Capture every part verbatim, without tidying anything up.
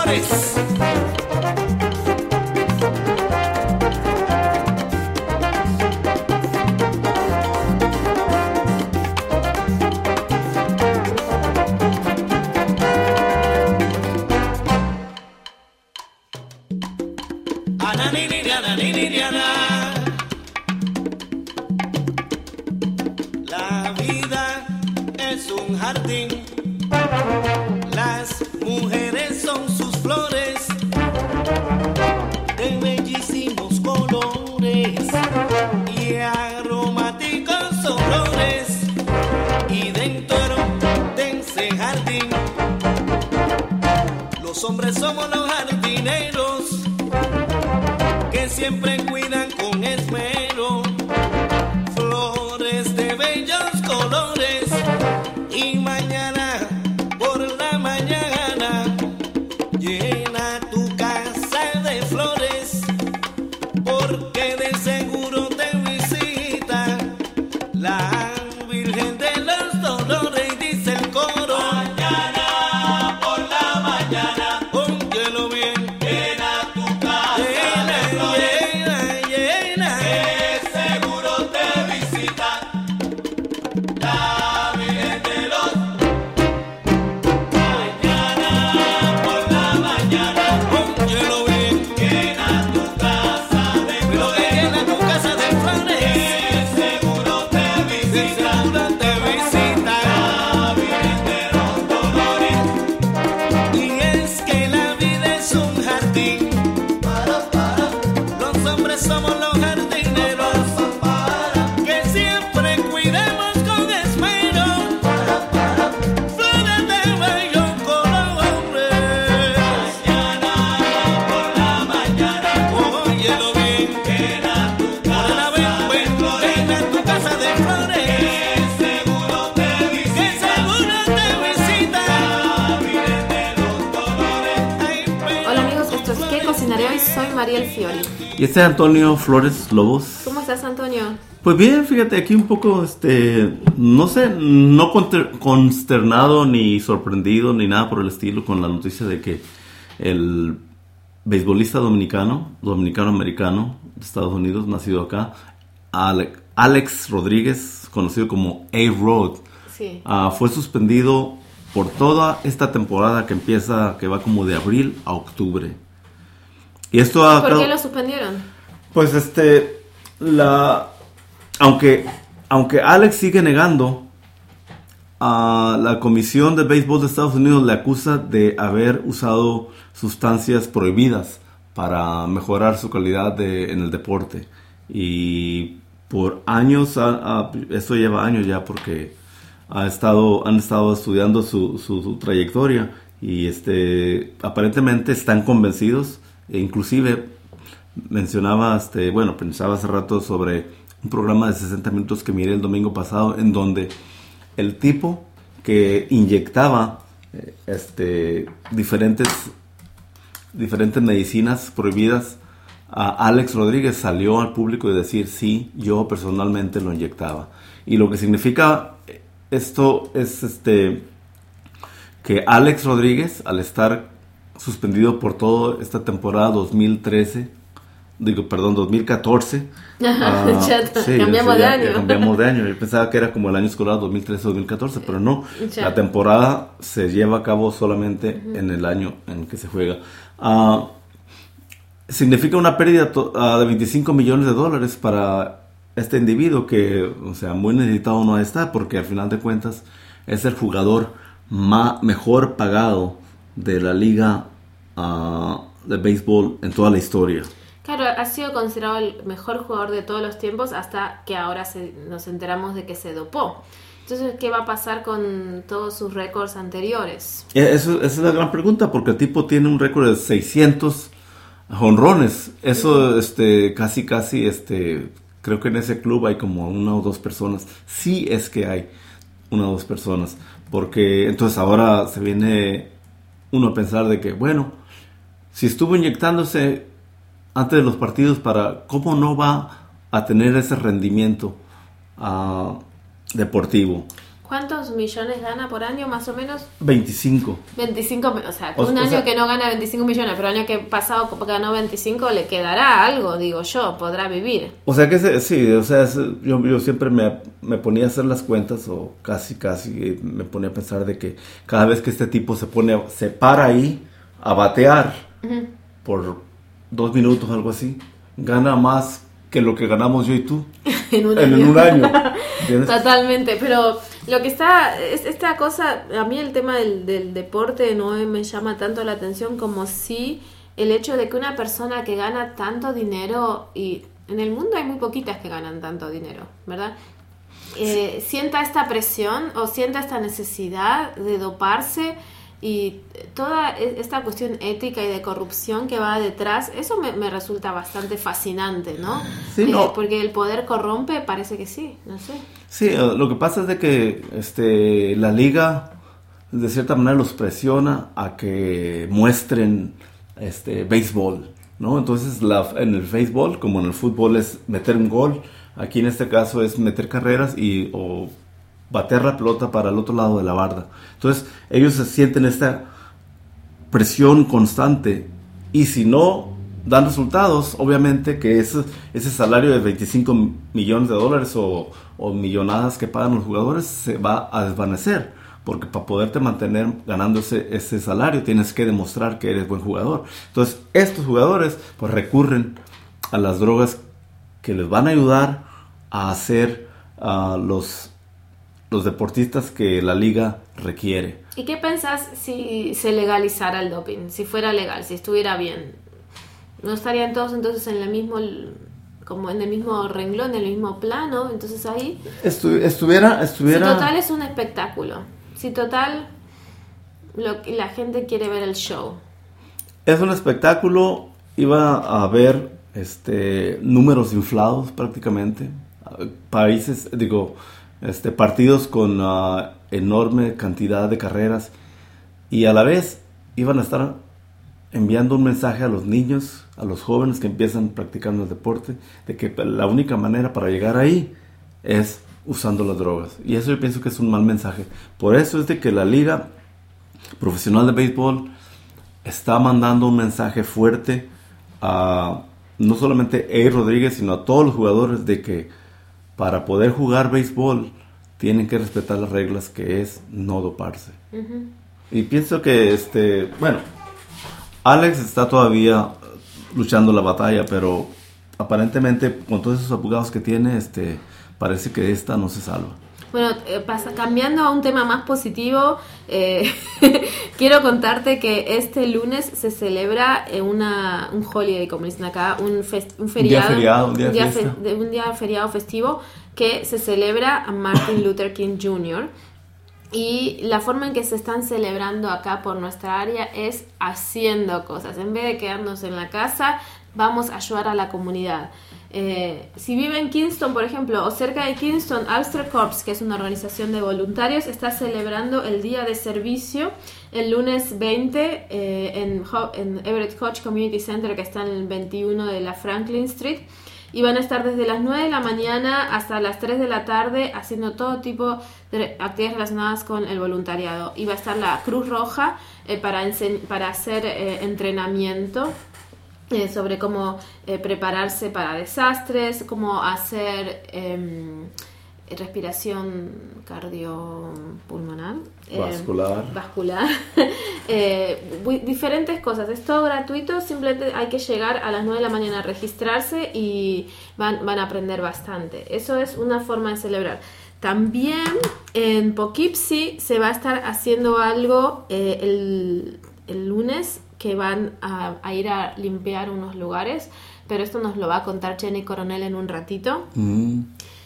Flores. La vida es un jardín, las mujeres son sus flores de bellísimos colores y aromáticos olores, y dentro de ese jardín los hombres somos los jardineros que siempre cuidan con esmero flores de bellos colores, y mañana por la mañana llena tu casa de flores, porque de seguro te visita la Virgen de los Dolores, y dice el coro: mañana por la mañana, óyelo bien, llena tu casa de flores, llena, llena, que seguro te visita la Virgen de los. Mañana por la mañana, óyelo bien, llena tu casa de flores, llena tu casa de flores, que seguro te visita, seguro te visita la Virgen de los Dolores. Y es que la vida es un jardín, para, para. Los hombres somos los jardineros, para, que siempre cuidemos con esmero flores de bellos colores. Mañana por la mañana, óyelo bien, llena tu casa de flores, llena tu casa de flores, que seguro te visita, que seguro te visita la Virgen de los Dolores. Ay, pero- Hola amigos, esto es ¿Qué cocinaré hoy? Soy Mariel Fiori. Y este es Antonio Flores Lobos. ¿Cómo estás, Antonio? Pues bien, fíjate, aquí un poco, este, no sé, no conter- consternado ni sorprendido ni nada por el estilo con la noticia de que el beisbolista dominicano, dominicano-americano de Estados Unidos, nacido acá, Ale- Alex Rodríguez, conocido como A-Rod, Sí. ah, fue suspendido por toda esta temporada que empieza, que va como de abril a octubre. Y esto ha... ¿Por qué lo suspendieron? Pues este, la, aunque, aunque Alex sigue negando, a la Comisión de Béisbol de Estados Unidos le acusa de haber usado sustancias prohibidas para mejorar su calidad de, en el deporte. Y por años, ha- ha- esto lleva años ya porque ha estado, han estado estudiando su, su, su trayectoria y este, aparentemente están convencidos, e inclusive mencionaba, este, bueno, pensaba hace rato sobre un programa de sesenta minutos que miré el domingo pasado, en donde el tipo que inyectaba eh, este, diferentes, diferentes medicinas prohibidas, a Alex Rodríguez salió al público y decir, sí, yo personalmente lo inyectaba. Y lo que significa esto es este, que Alex Rodríguez, al estar suspendido por toda esta temporada dos mil trece, digo, perdón, dos mil catorce. Ajá, ah, ya sí, cambiamos sí, de ya- año. ya cambiamos de año. Yo pensaba que era como el año escolar dos mil trece dos mil catorce, pero no. Ya. La temporada se lleva a cabo solamente uh-huh. en el año en que se juega. Ah, significa una pérdida to- ah, de veinticinco millones de dólares para este individuo que, o sea, muy necesitado no está, porque al final de cuentas es el jugador ma- mejor pagado de la liga uh, de béisbol en toda la historia. Claro, ha sido considerado el mejor jugador de todos los tiempos hasta que ahora se, nos enteramos de que se dopó. Entonces, ¿qué va a pasar con todos sus récords anteriores? Eso, esa es la gran pregunta, porque el tipo tiene un récord de seiscientos jonrones. Eso, uh-huh. este, casi, casi, este, creo que en ese club hay como una o dos personas. Sí es que hay una o dos personas, porque entonces ahora se viene uno a pensar de que, bueno, si estuvo inyectándose antes de los partidos, para ¿cómo no va a tener ese rendimiento uh, deportivo? ¿Cuántos millones gana por año más o menos? veinticinco. veinticinco, o sea, O- un o año sea- que no gana veinticinco millones, pero el año que pasado ganó veinticinco, le quedará algo, digo yo, podrá vivir. O sea que se- sí, o sea, es- yo, yo siempre me, me ponía a hacer las cuentas o casi, casi me ponía a pensar de que cada vez que este tipo se pone, se para ahí a batear Ujú. por dos minutos, algo así, gana más que lo que ganamos yo y tú En un en, año. en un año. ¿Entiendes? Totalmente, pero lo que está, es esta cosa, a mí el tema del, del deporte no me llama tanto la atención como si el hecho de que una persona que gana tanto dinero, y en el mundo hay muy poquitas que ganan tanto dinero, ¿verdad? Eh, sienta esta presión o sienta esta necesidad de doparse y toda esta cuestión ética y de corrupción que va detrás, eso me, me resulta bastante fascinante, ¿no? Sí, Eh, no. porque el poder corrompe, parece que sí, no sé. Sí, eh, lo que pasa es de que este, la liga de cierta manera los presiona a que muestren este, béisbol, ¿no? Entonces la, en el béisbol, como en el fútbol, es meter un gol. Aquí en este caso es meter carreras y o bater la pelota para el otro lado de la barda. Entonces ellos se sienten esta presión constante y si no dan resultados, obviamente que ese, ese salario de veinticinco millones de dólares o, o millonadas que pagan los jugadores se va a desvanecer, porque para poderte mantener ganando ese, ese salario tienes que demostrar que eres buen jugador. Entonces estos jugadores pues recurren a las drogas que les van a ayudar a hacer uh, los, los deportistas que la liga requiere. ¿Y qué pensás si se legalizara el doping? Si fuera legal, si estuviera bien. ¿No estarían todos entonces en el mismo, como en el mismo renglón, en el mismo plano? Entonces ahí... Estu- estuviera, estuviera... Si total es un espectáculo. Si total lo, la gente quiere ver el show. Es un espectáculo, iba a haber este, números inflados prácticamente. Países, digo, este, partidos con uh, enorme cantidad de carreras y a la vez iban a estar enviando un mensaje a los niños, a los jóvenes que empiezan practicando el deporte, de que la única manera para llegar ahí es usando las drogas. Y eso yo pienso que es un mal mensaje. Por eso es de que la Liga Profesional de Béisbol está mandando un mensaje fuerte a no solamente a Rodríguez, sino a todos los jugadores de que para poder jugar béisbol tienen que respetar las reglas, que es no doparse. Uh-huh. Y pienso que, este, bueno, Alex está todavía luchando la batalla, pero aparentemente con todos esos abogados que tiene, este, parece que esta no se salva. Bueno, eh, pasa, cambiando a un tema más positivo, eh, quiero contarte que este lunes se celebra eh, una, un holiday, como dicen acá, un, fest, un feriado, un día feriado, un día, un día, fe, de, un día feriado festivo que se celebra a Martin Luther King junior Y la forma en que se están celebrando acá por nuestra área es haciendo cosas. En vez de quedarnos en la casa, vamos a ayudar a la comunidad. Eh, si vive en Kingston, por ejemplo, o cerca de Kingston, Ulster Corps, que es una organización de voluntarios, está celebrando el día de servicio el lunes veinte eh, en, en Everett Hodge Community Center, que está en el veintiuno de la Franklin Street. Y van a estar desde las nueve de la mañana hasta las tres de la tarde haciendo todo tipo de actividades relacionadas con el voluntariado. Y va a estar la Cruz Roja eh, para, ense- para hacer eh, entrenamiento eh, sobre cómo eh, prepararse para desastres, cómo hacer eh, respiración cardiopulmonar, eh, vascular, vascular. eh, diferentes cosas. Es todo gratuito, simplemente hay que llegar a las nueve de la mañana a registrarse y van, van a aprender bastante. Eso es una forma de celebrar. También en Poughkeepsie se va a estar haciendo algo eh, el, el lunes, que van a, a ir a limpiar unos lugares, pero esto nos lo va a contar Jenny Coronel en un ratito. Mm.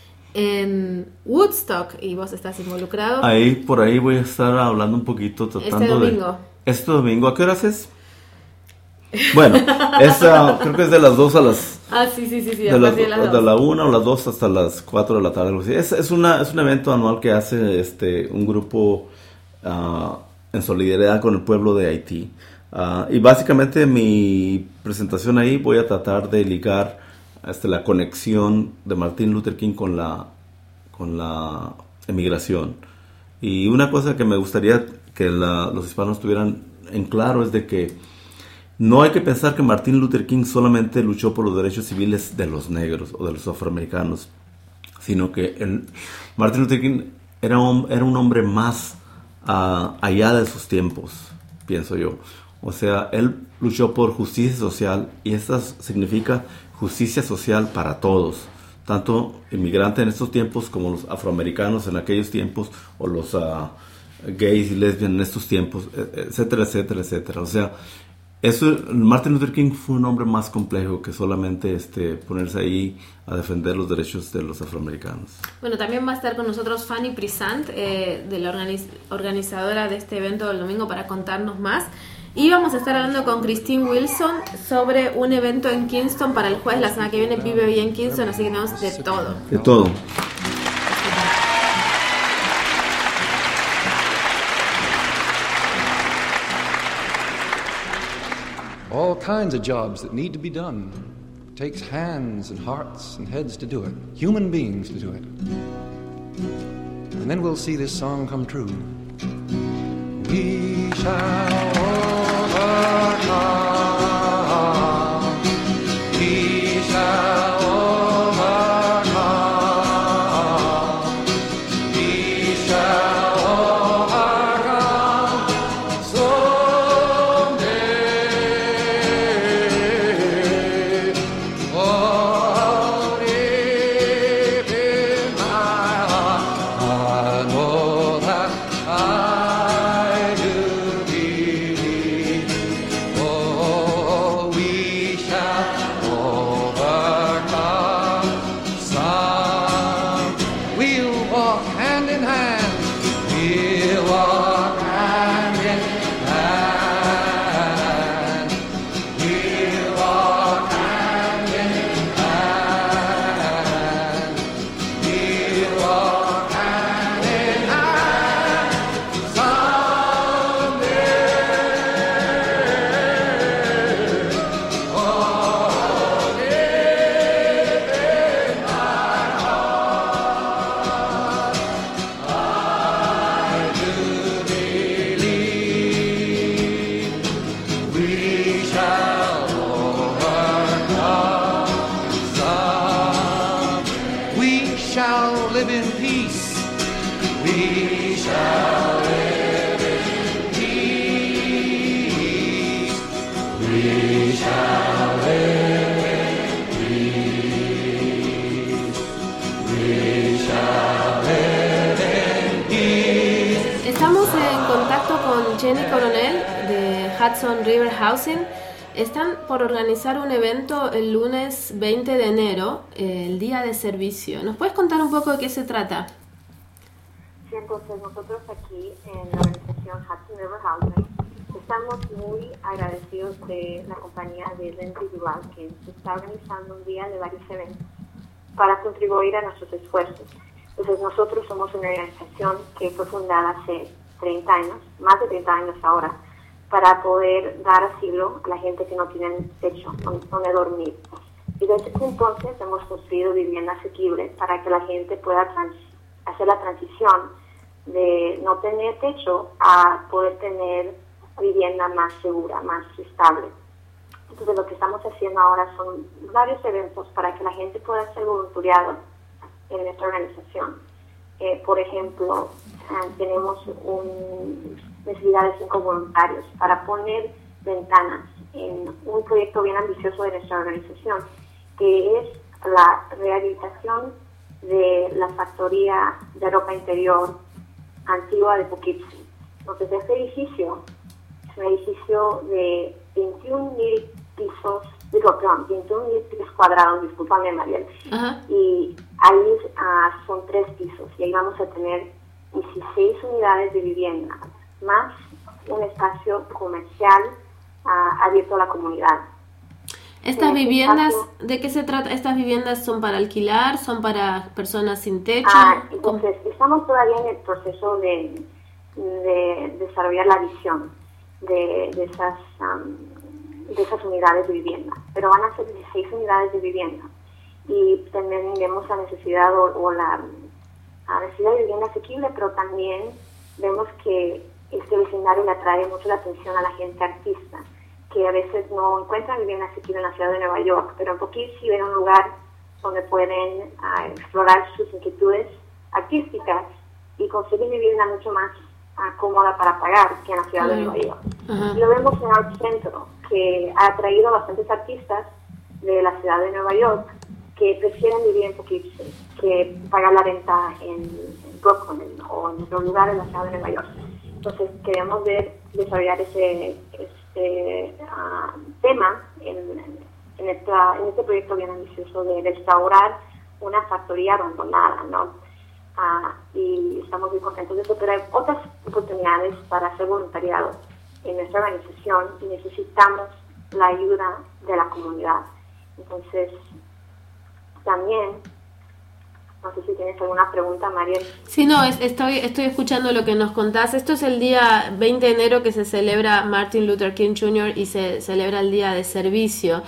En Woodstock, y vos estás involucrado. Ahí, por ahí voy a estar hablando un poquito, tratando este domingo. de... Este domingo. ¿A qué horas es? Bueno, es, uh, creo que es de las dos a las... Ah, sí, sí, sí, sí, de, a las, partir de las dos. de la una o las dos hasta las cuatro de la tarde. Algo así. Es, es, una, es un evento anual que hace este un grupo uh, en solidaridad con el pueblo de Haití. Uh, y básicamente mi presentación ahí voy a tratar de ligar este, la conexión de Martin Luther King con la, con la emigración. Y una cosa que me gustaría que la, los hispanos tuvieran en claro es de que no hay que pensar que Martin Luther King solamente luchó por los derechos civiles de los negros o de los afroamericanos, sino que el, Martin Luther King era un, era un hombre más uh, allá de sus tiempos, pienso yo. O sea, él luchó por justicia social, y esto significa justicia social para todos, tanto inmigrantes en estos tiempos como los afroamericanos en aquellos tiempos, o los uh, gays y lesbianas en estos tiempos, etcétera, etcétera, etcétera. O sea, eso, Martin Luther King fue un hombre más complejo que solamente este, ponerse ahí a defender los derechos de los afroamericanos. Bueno, también va a estar con nosotros Fanny Prisant, eh, de la organiz- organizadora de este evento del domingo, para contarnos más. Y vamos a estar hablando con Christine Wilson sobre un evento en Kingston para el jueves. La semana que viene Vive Bien Kingston, así que tenemos de todo. De todo. All kinds of jobs that need to be done. It takes hands and hearts and heads to do it. Human beings to do it. And then we'll see this song come true. We shall overcome. We shall overcome. We shall overcome someday. Oh, deep in my heart, I know that I do believe. Oh, we shall overcome some. We'll walk hand in hand. We'll walk hand in hand. We'll walk hand in hand. We'll walk hand in hand someday. Oh, deep in my heart, I do believe we shall overcome some. We shall live in peace. We shall live in peace. We shall live in peace. We shall live in peace. Estamos en contacto con Jenny Coronel de Hudson River Housing. Están por organizar un evento el lunes veinte de enero, eh, el día de servicio. ¿Nos puedes contar un poco de qué se trata? Sí, entonces nosotros aquí en la organización Hudson River Housing estamos muy agradecidos de la compañía de Lindsay Duval, que está organizando un día de varios eventos para contribuir a nuestros esfuerzos. Entonces nosotros somos una organización que fue fundada hace treinta años, más de treinta años ahora, para poder dar asilo a la gente que no tiene techo donde dormir. Y desde ese entonces hemos construido vivienda asequible para que la gente pueda trans- hacer la transición de no tener techo a poder tener vivienda más segura, más estable. Entonces lo que estamos haciendo ahora son varios eventos para que la gente pueda hacer voluntariado en nuestra organización. Eh, por ejemplo, eh, tenemos un, necesidad de cinco voluntarios para poner ventanas en un proyecto bien ambicioso de nuestra organización, que es la rehabilitación de la factoría de ropa interior antigua de Poughkeepsie. Entonces, este edificio es un edificio de veintiún mil pisos, digo, perdón, veintiún mil pisos cuadrados, discúlpame, Mariel. Ajá. Y ahí uh, son tres pisos, y ahí vamos a tener dieciséis unidades de vivienda, más un espacio comercial uh, abierto a la comunidad. Estas En este viviendas, espacio- ¿de qué se trata? ¿Estas viviendas son para alquilar? ¿Son para personas sin techo? Ah, ¿Cómo? entonces, estamos todavía en el proceso de, de desarrollar la visión de, de, esas, um, de esas unidades de vivienda, pero van a ser dieciséis unidades de vivienda, y también vemos la necesidad o, o la, la necesidad de vivienda asequible, pero también vemos que este vecindario le atrae mucho la atención a la gente artista, que a veces no encuentran bien asequible en la ciudad de Nueva York, pero en Poughkeepsie ven un lugar donde pueden uh, explorar sus inquietudes artísticas y conseguir vivienda mucho más uh, cómoda para pagar que en la ciudad mm. de Nueva York. Uh-huh. Y lo vemos en Art Centro, que ha atraído a bastantes artistas de la ciudad de Nueva York que prefieren vivir en Poughkeepsie que pagar la renta en, en Brooklyn o en otros lugares de la ciudad de Nueva York. Entonces queremos ver desarrollar ese, ese uh, tema en, en, esta, en este proyecto bien ambicioso de restaurar una factoría abandonada, ¿no? Uh, y estamos muy contentos de eso, pero hay otras oportunidades para hacer voluntariado en nuestra organización y necesitamos la ayuda de la comunidad. Entonces, también, no sé si tienes alguna pregunta, Mariel. Sí, no, es, estoy, estoy escuchando lo que nos contás. Esto es el día veinte de enero que se celebra Martin Luther King junior y se celebra el Día de Servicio.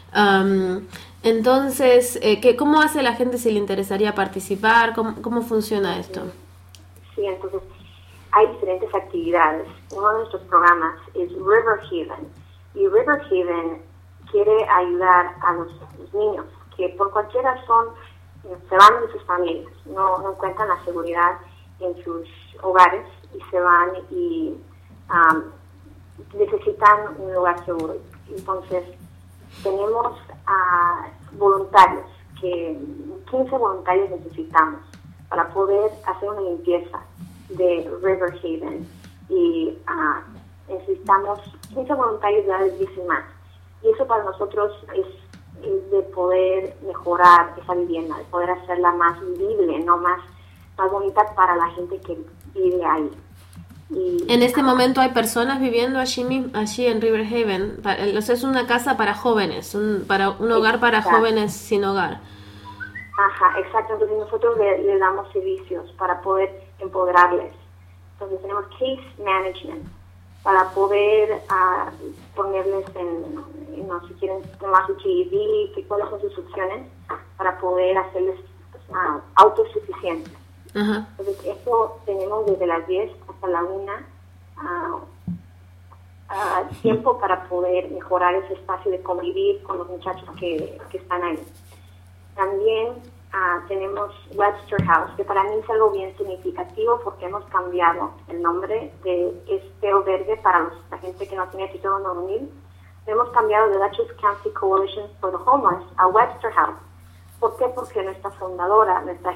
Um, entonces, eh, ¿qué, ¿cómo hace la gente si le interesaría participar? ¿Cómo, cómo funciona esto? Sí, entonces, hay diferentes actividades. Uno de nuestros programas es River Haven. Y River Haven quiere ayudar a los, los niños que por cualquier razón se van de sus familias, no, no encuentran la seguridad en sus hogares y se van y um, necesitan un lugar seguro. Entonces, tenemos uh, voluntarios, que quince voluntarios necesitamos para poder hacer una limpieza de River Haven y uh, necesitamos quince voluntarios de edades diez y más. Y eso para nosotros es de poder mejorar esa vivienda, de poder hacerla más vivible, no más, más bonita para la gente que vive ahí. Y, en este momento hay personas viviendo allí, allí en River Haven. O sea, es una casa para jóvenes, un, para un hogar para exacto. jóvenes sin hogar. Ajá, exacto. Entonces nosotros le, le damos servicios para poder empoderarles. Entonces tenemos case management para poder uh, ponerles en, en, no, si quieren tomar su G E D, que cuáles son sus opciones para poder hacerles uh, autosuficientes. Uh-huh. Entonces eso tenemos desde las diez hasta la una uh, uh, tiempo para poder mejorar ese espacio de convivir con los muchachos que, que están ahí. También uh, tenemos Webster House, que para mí es algo bien significativo porque hemos cambiado el nombre de este albergue para los, la gente que no tiene título de dormir. Hemos cambiado de Dutchess County Coalition for the Homeless a Webster House. ¿Por qué? Porque nuestra fundadora, nuestra,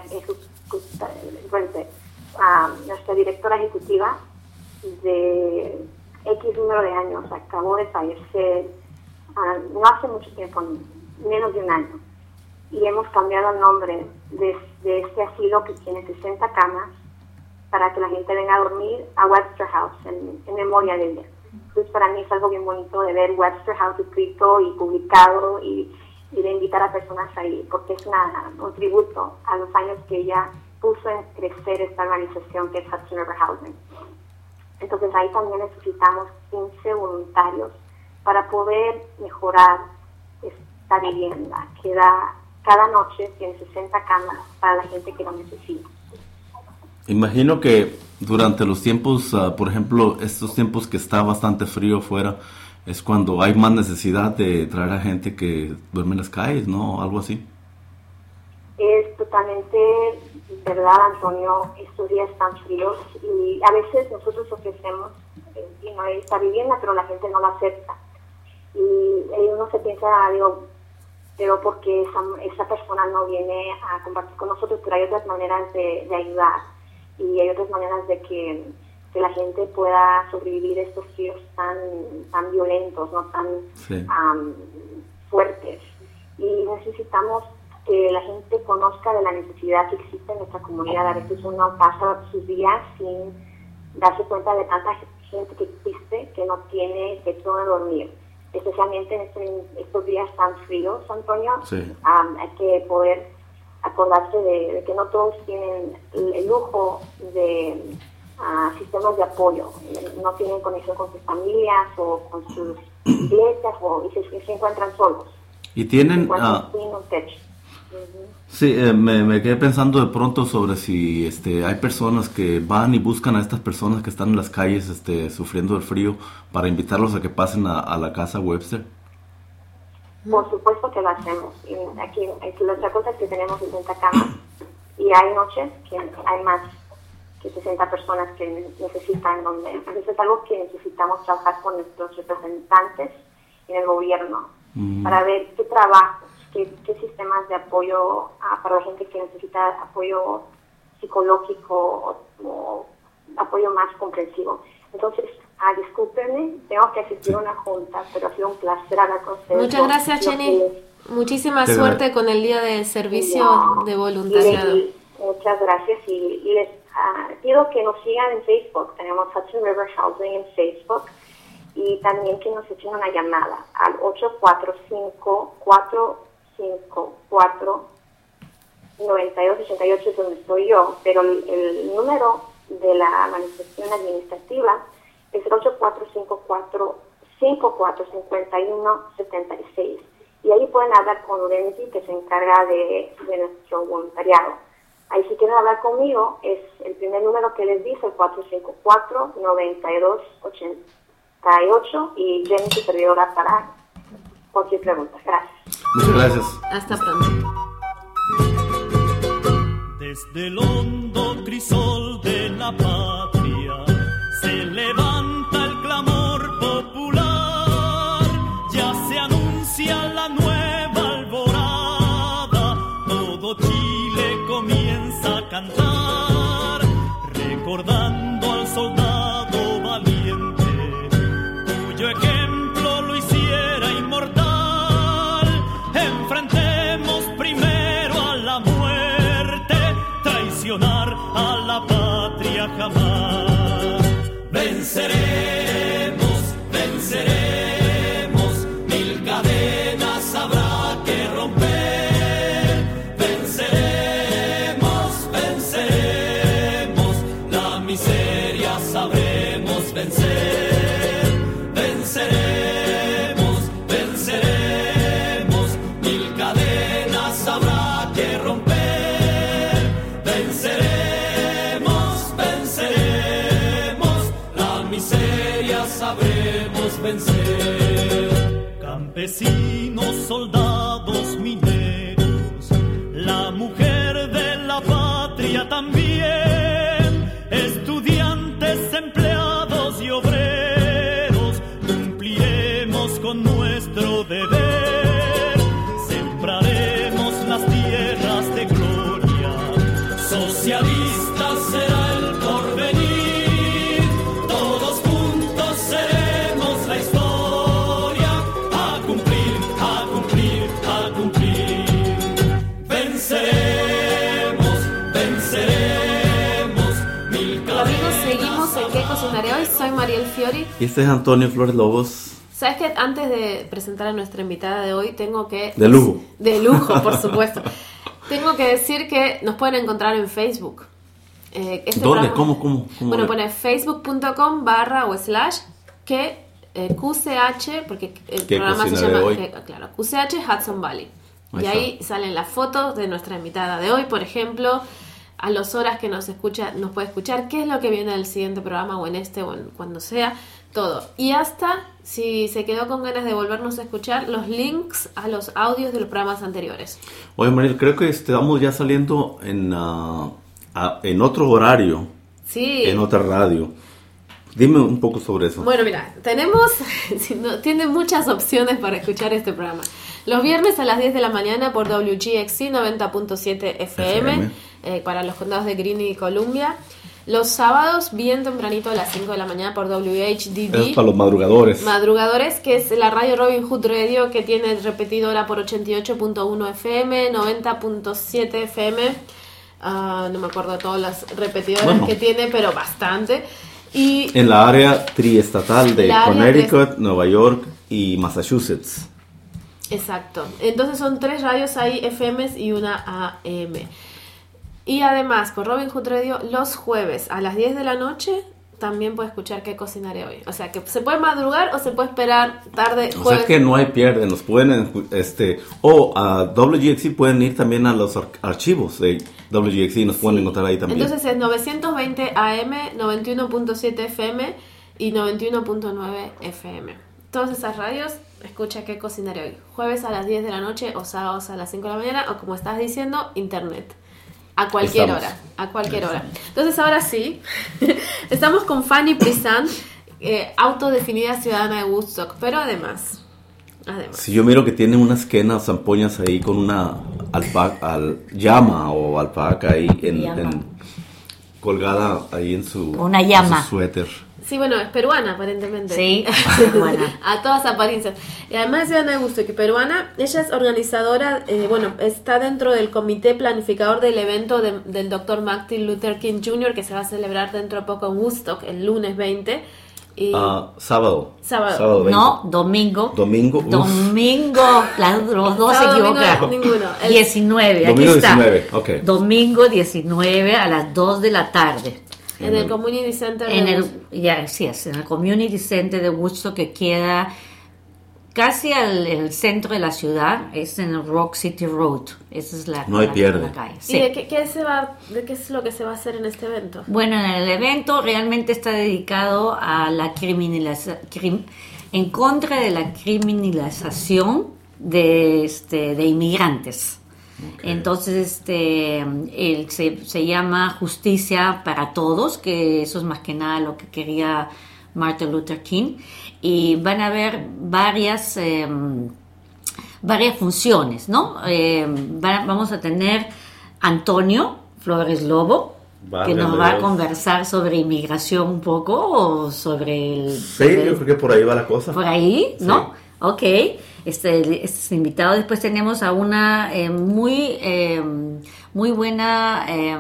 uh, nuestra directora ejecutiva de X número de años acabó de fallecer uh, no hace mucho tiempo, menos de un año. Y hemos cambiado el nombre de, de este asilo que tiene sesenta camas para que la gente venga a dormir a Webster House en, en memoria de ella. Entonces para mí es algo bien bonito de ver Webster House escrito y publicado y, y de invitar a personas ahí, porque es una, un tributo a los años que ella puso en crecer esta organización que es Hudson River Housing. Entonces ahí también necesitamos quince voluntarios para poder mejorar esta vivienda que da cada noche tiene sesenta camas para la gente que lo necesita. Imagino que durante los tiempos, uh, por ejemplo, estos tiempos que está bastante frío afuera, es cuando hay más necesidad de traer a gente que duerme en las calles, ¿no? Algo así. Es totalmente verdad, Antonio. Estos días están fríos y a veces nosotros ofrecemos eh, you know, esta vivienda, pero la gente no la acepta. Y uno se piensa, digo, pero porque esa, esa persona no viene a compartir con nosotros, pero hay otras maneras de, de ayudar y hay otras maneras de que, que la gente pueda sobrevivir estos fríos tan, tan violentos, no tan sí. um, fuertes. Y necesitamos que la gente conozca de la necesidad que existe en nuestra comunidad. A veces uno pasa sus días sin darse cuenta de tanta gente que existe que no tiene techo donde dormir. Especialmente en este, estos días tan fríos, Antonio, sí. um, hay que poder acordarse de, de que no todos tienen el, el lujo de uh, sistemas de apoyo, no tienen conexión con sus familias o con sus iglesias o, y se, se encuentran solos. Y tienen, se encuentran uh, sin un techo. Sí, eh, me, me quedé pensando de pronto sobre si este, hay personas que van y buscan a estas personas que están en las calles este, sufriendo el frío para invitarlos a que pasen a, a la casa Webster. Por supuesto que lo hacemos. Y aquí, aquí la otra cosa es que tenemos sesenta camas y hay noches que hay más que sesenta personas que necesitan donde. Entonces es algo que necesitamos trabajar con nuestros representantes en el gobierno mm. para ver qué trabajos, qué, qué sistemas de apoyo ah, para la gente que necesita apoyo psicológico o, o apoyo más comprensivo. Entonces, ah, discúlpenme, tengo que asistir a una junta, pero ha sido un placer hablar con ustedes. Muchas gracias, Jenny. Muchísima Te suerte gracias. Con el día de servicio no, de voluntariado. Y, y, muchas gracias y, y les uh, pido que nos sigan en Facebook. Tenemos Hudson River Housing en Facebook y también que nos echen una llamada al ocho cuatro cinco, cuatro cinco cuatro, nueve dos ocho ocho es donde estoy yo, pero el, el número de la administración administrativa es el ocho cuatro cinco cuatro, cinco cuatro cinco uno, siete seis. Y ahí pueden hablar con Lorenzi, que se encarga de, de nuestro voluntariado. Ahí si quieren hablar conmigo, es el primer número que les dice, el cuatro cinco cuatro, nueve dos ocho ocho, y Jenny, su servidora, para cualquier pregunta. Gracias. Muchas gracias. Hasta pronto. Desde el hondo crisol de la patria se levanta el clamor popular, ya se anuncia la nueva alborada, todo Chile comienza a cantar, recordando al soldado valiente, cuyo ejemplo lo hiciera inmortal. Enfrentemos primero a la muerte, traicionar a la patria jamás. Venceremos, venceremos, mil cadenas habrá que romper. Venceremos, venceremos, la miseria sabremos vencer. Venceremos, venceremos, mil cadenas habrá que romper. Venceremos, venceremos, la miseria sabremos vencer. Campesinos, soldados, mineros, la mujer de la patria también, estudiantes, empleados y obreros, cumpliremos con nuestro deber, sembraremos las tierras de gloria, socialista será el porvenir, todos juntos seremos la historia, a cumplir, a cumplir, a cumplir. Venceremos, venceremos, mil Amigos, cadenas. seguimos en ¿Qué cocinaré hoy? Soy Mariel Fiori. Y este es Antonio Flores Lobos. ¿Sabes qué? Antes de presentar a nuestra invitada de hoy, tengo que... De lujo. De lujo, por supuesto. Tengo que decir que nos pueden encontrar en Facebook. Eh, este ¿Dónde? programa- ¿Cómo? ¿Cómo? ¿Cómo? Bueno, pone facebook.com barra o slash que eh, Q C H, porque el ¿Qué programa se cocinaré llama hoy? eh, claro, Q C H Hudson Valley. Ahí y ahí salen las fotos de nuestra invitada de hoy, por ejemplo, a las horas que nos escucha, nos puede escuchar, qué es lo que viene en el siguiente programa o en este o en cuando sea, todo. Y hasta, si se quedó con ganas de volvernos a escuchar, los links a los audios de los programas anteriores. Oye, Mariel, creo que estamos ya saliendo en, ah, a- en otro horario, Sí. en otra radio. Dime un poco sobre eso. Bueno, mira, tenemos, si no, tiene muchas opciones para escuchar este programa. Los viernes a las diez de la mañana por W G X C noventa punto siete F M, F M. eh, para los condados de Greene y Columbia. Los sábados bien tempranito a las cinco de la mañana por W H D Es D. para los madrugadores. Madrugadores, que es la radio Robin Hood Radio, que tiene repetidora por ochenta y ocho punto uno F M, noventa punto siete F M. Ah, no me acuerdo de todas las repetidoras Bueno. que tiene, pero bastante. Y En la área triestatal de La área Connecticut, Nueva York y Massachusetts. exacto. Entonces son tres radios ahí, F Ms y una A M. Y además, con Robin Hood Radio, los jueves a las diez de la noche también puede escuchar qué cocinaré hoy. O sea, que se puede madrugar o se puede esperar tarde, O jueves. sea que no hay pierde, nos pueden, este, o a W G X C pueden ir también a los ar- archivos de W G X C y nos pueden encontrar ahí también. Entonces es novecientos veinte A M, noventa y uno punto siete F M y noventa y uno punto nueve F M. Todas esas radios, escucha qué cocinaré hoy. Jueves a las diez de la noche o sábados a las cinco de la mañana o como estás diciendo, internet. A cualquier Estamos. hora, a cualquier hora. Entonces ahora sí, estamos con Fanny Prisan, eh, autodefinida ciudadana de Woodstock, pero además, además. Si yo miro que tiene unas quenas, zampoñas ahí con una alpaca, al, llama o alpaca ahí en, Llama. en- colgada ahí en su, Una llama. en su suéter. Sí, bueno, es peruana aparentemente. Sí, bueno. A todas apariencias. Y además de ciudadana de Woodstock y peruana, ella es organizadora, eh, bueno, está dentro del comité planificador del evento de- del doctor Martin Luther King junior que se va a celebrar dentro de poco en Woodstock, el lunes veinte. Y Ah, sábado. Sábado. veinte. No, domingo. Domingo. uf. Domingo, las- los dos se Sábado, domingo, equivocaron. ninguno. El- diecinueve, aquí Domingo está. diecinueve, ok. Domingo diecinueve a las dos de la tarde. en el Community Center En de el, Woodstock. ya, sí, es en el Community Center de Woodstock, que queda casi al el centro de la ciudad, es en el Rock City Road. Esa es la, No hay la- pierde. la calle. ¿Y Sí. de qué, qué se va, de qué es lo que se va a hacer en este evento? Bueno, en el evento realmente está dedicado a la criminalización, en contra de la criminalización de, este, de inmigrantes. Entonces, este, él se, se llama Justicia para Todos, que eso es más que nada lo que quería Martin Luther King. Y van a haber varias, eh, varias funciones, ¿no? Eh, va- vamos a tener Antonio Flores Lobo, que Válgame nos va a Dios. conversar sobre inmigración un poco, o sobre el... Sí, yo creo que por ahí va la cosa. Por ahí, Sí. ¿no? Ok, este, este es invitado. Después tenemos a una eh, muy, eh, muy buena eh,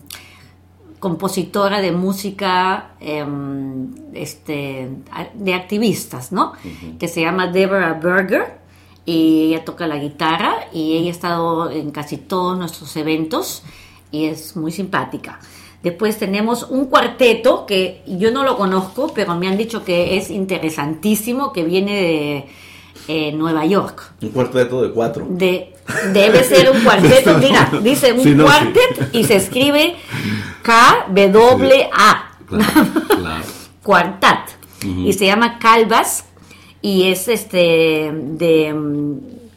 compositora de música eh, este, de activistas, ¿no? Que se llama Deborah Berger, y ella toca la guitarra y ella ha estado en casi todos nuestros eventos y es muy simpática. Después tenemos un cuarteto que yo no lo conozco, pero me han dicho que es interesantísimo, que viene de eh, Nueva York. Un cuarteto de cuatro. De, debe ser un cuarteto, mira, dice un Sí, no, cuartet y se escribe K W A, Claro, claro. Cuartat, y se llama Calvas y es este de mm,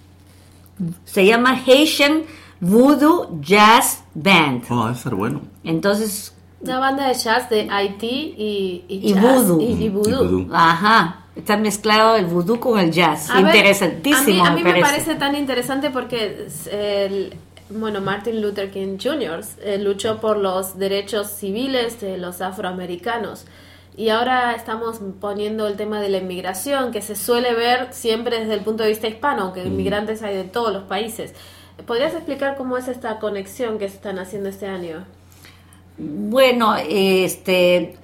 se llama Haitian Voodoo Jazz Band. Oh, debe ser bueno. Entonces, Una banda de jazz de Haití y, y, Y jazz, voodoo. Y, y voodoo. Y voodoo. ajá, está mezclado el vudú con el jazz. A ver, Interesantísimo, a mí, a mí me me parece. parece tan interesante porque el, bueno, Martin Luther King junior eh, luchó por los derechos civiles de los afroamericanos. Y ahora estamos poniendo el tema de la inmigración, que se suele ver siempre desde el punto de vista hispano, aunque inmigrantes hay de todos los países. ¿Podrías explicar cómo es esta conexión que están haciendo este año? Bueno, este,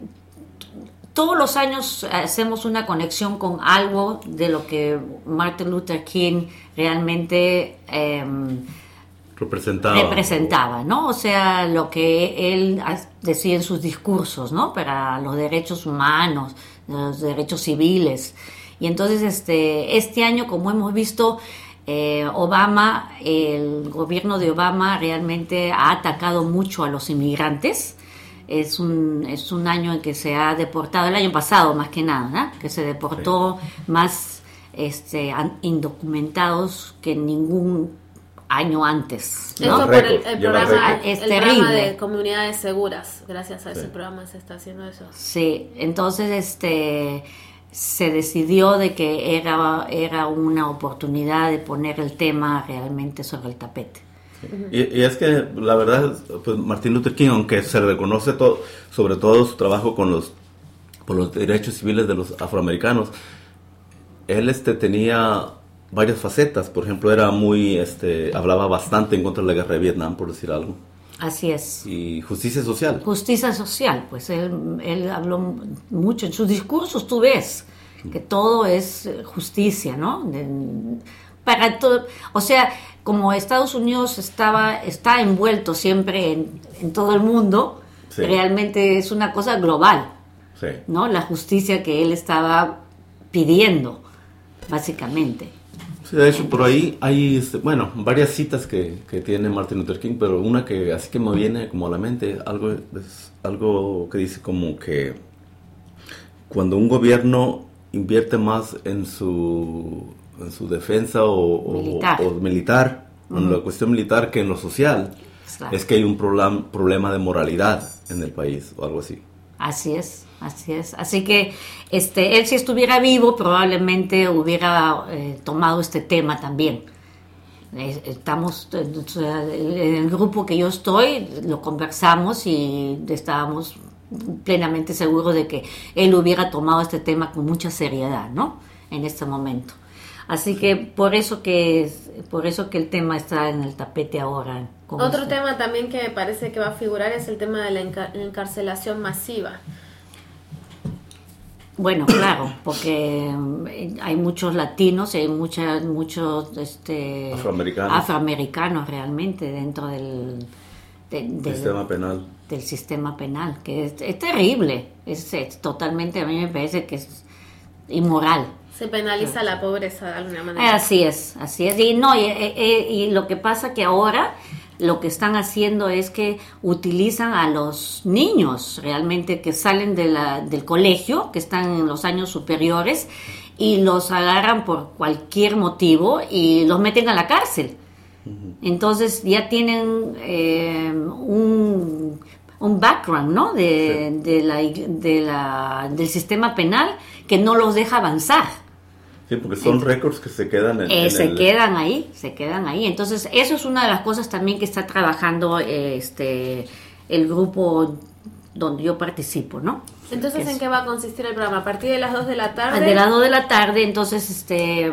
todos los años hacemos una conexión con algo de lo que Martin Luther King realmente eh, Representaba. representaba, ¿no? O sea, lo que él decía en sus discursos, ¿no? Para los derechos humanos, los derechos civiles. Y entonces, este, este año, como hemos visto, eh, Obama, el gobierno de Obama realmente ha atacado mucho a los inmigrantes. Es un, es un año en que se ha deportado, el año pasado más que nada, ¿no? Que se deportó más este, indocumentados que ningún año antes, ¿no? Eso por el, el Lleva programa, récord. Es el programa terrible. de comunidades seguras. Gracias a ese Sí. programa se está haciendo eso. Sí, entonces este se decidió de que era, era una oportunidad de poner el tema realmente sobre el tapete. Y, y es que la verdad, pues Martin Luther King, aunque se reconoce todo, sobre todo su trabajo con los, por los derechos civiles de los afroamericanos, él este tenía varias facetas. Por ejemplo, era muy, este, hablaba bastante en contra de la guerra de Vietnam, por decir algo, Así es. y justicia social. Justicia social, pues él, él habló mucho en sus discursos, tú ves que todo es justicia, ¿no? De, para todo, o sea, como Estados Unidos estaba está envuelto siempre en, en todo el mundo, Sí. realmente es una cosa global. Sí. ¿no? La justicia que él estaba pidiendo, básicamente. Sí, de hecho, por ahí hay, este, bueno, varias citas que, que tiene Martin Luther King, pero una que así que me viene como a la mente, algo, es algo que dice como que cuando un gobierno invierte más en su, en su defensa o militar, o, o militar uh-huh. en la cuestión militar que en lo social, claro. es que hay un problem, problema de moralidad en el país o algo así. Así es. Así es, así que este, él si estuviera vivo probablemente hubiera eh, tomado este tema también. Eh, estamos, en el grupo que yo estoy, lo conversamos y estábamos plenamente seguros de que él hubiera tomado este tema con mucha seriedad, ¿no? En este momento. Así que por eso que, por eso que el tema está en el tapete ahora. Otro este. tema también que me parece que va a figurar es el tema de la encar- encarcelación masiva. Bueno, claro, porque hay muchos latinos y hay muchas, muchos este, afroamericanos. afroamericanos realmente dentro del, de, del sistema penal. Del sistema penal, que es, es terrible, es, es totalmente, a mí me parece que es inmoral. Se penaliza la pobreza de alguna manera. Así es, así es. Y, no, y, y, y lo que pasa que ahora lo que están haciendo es que utilizan a los niños realmente que salen de la, del colegio, que están en los años superiores, y los agarran por cualquier motivo y los meten a la cárcel. Uh-huh. Entonces ya tienen eh, un, un background, ¿no? de, sí. de la, de la, del sistema penal que no los deja avanzar. Sí, porque son récords que se quedan en, eh, en se el... quedan ahí, se quedan ahí. Entonces, eso es una de las cosas también que está trabajando eh, este el grupo donde yo participo, ¿no? Entonces, ¿en es... qué va a consistir el programa? ¿A partir de las dos de la tarde? De las dos de la tarde, entonces, este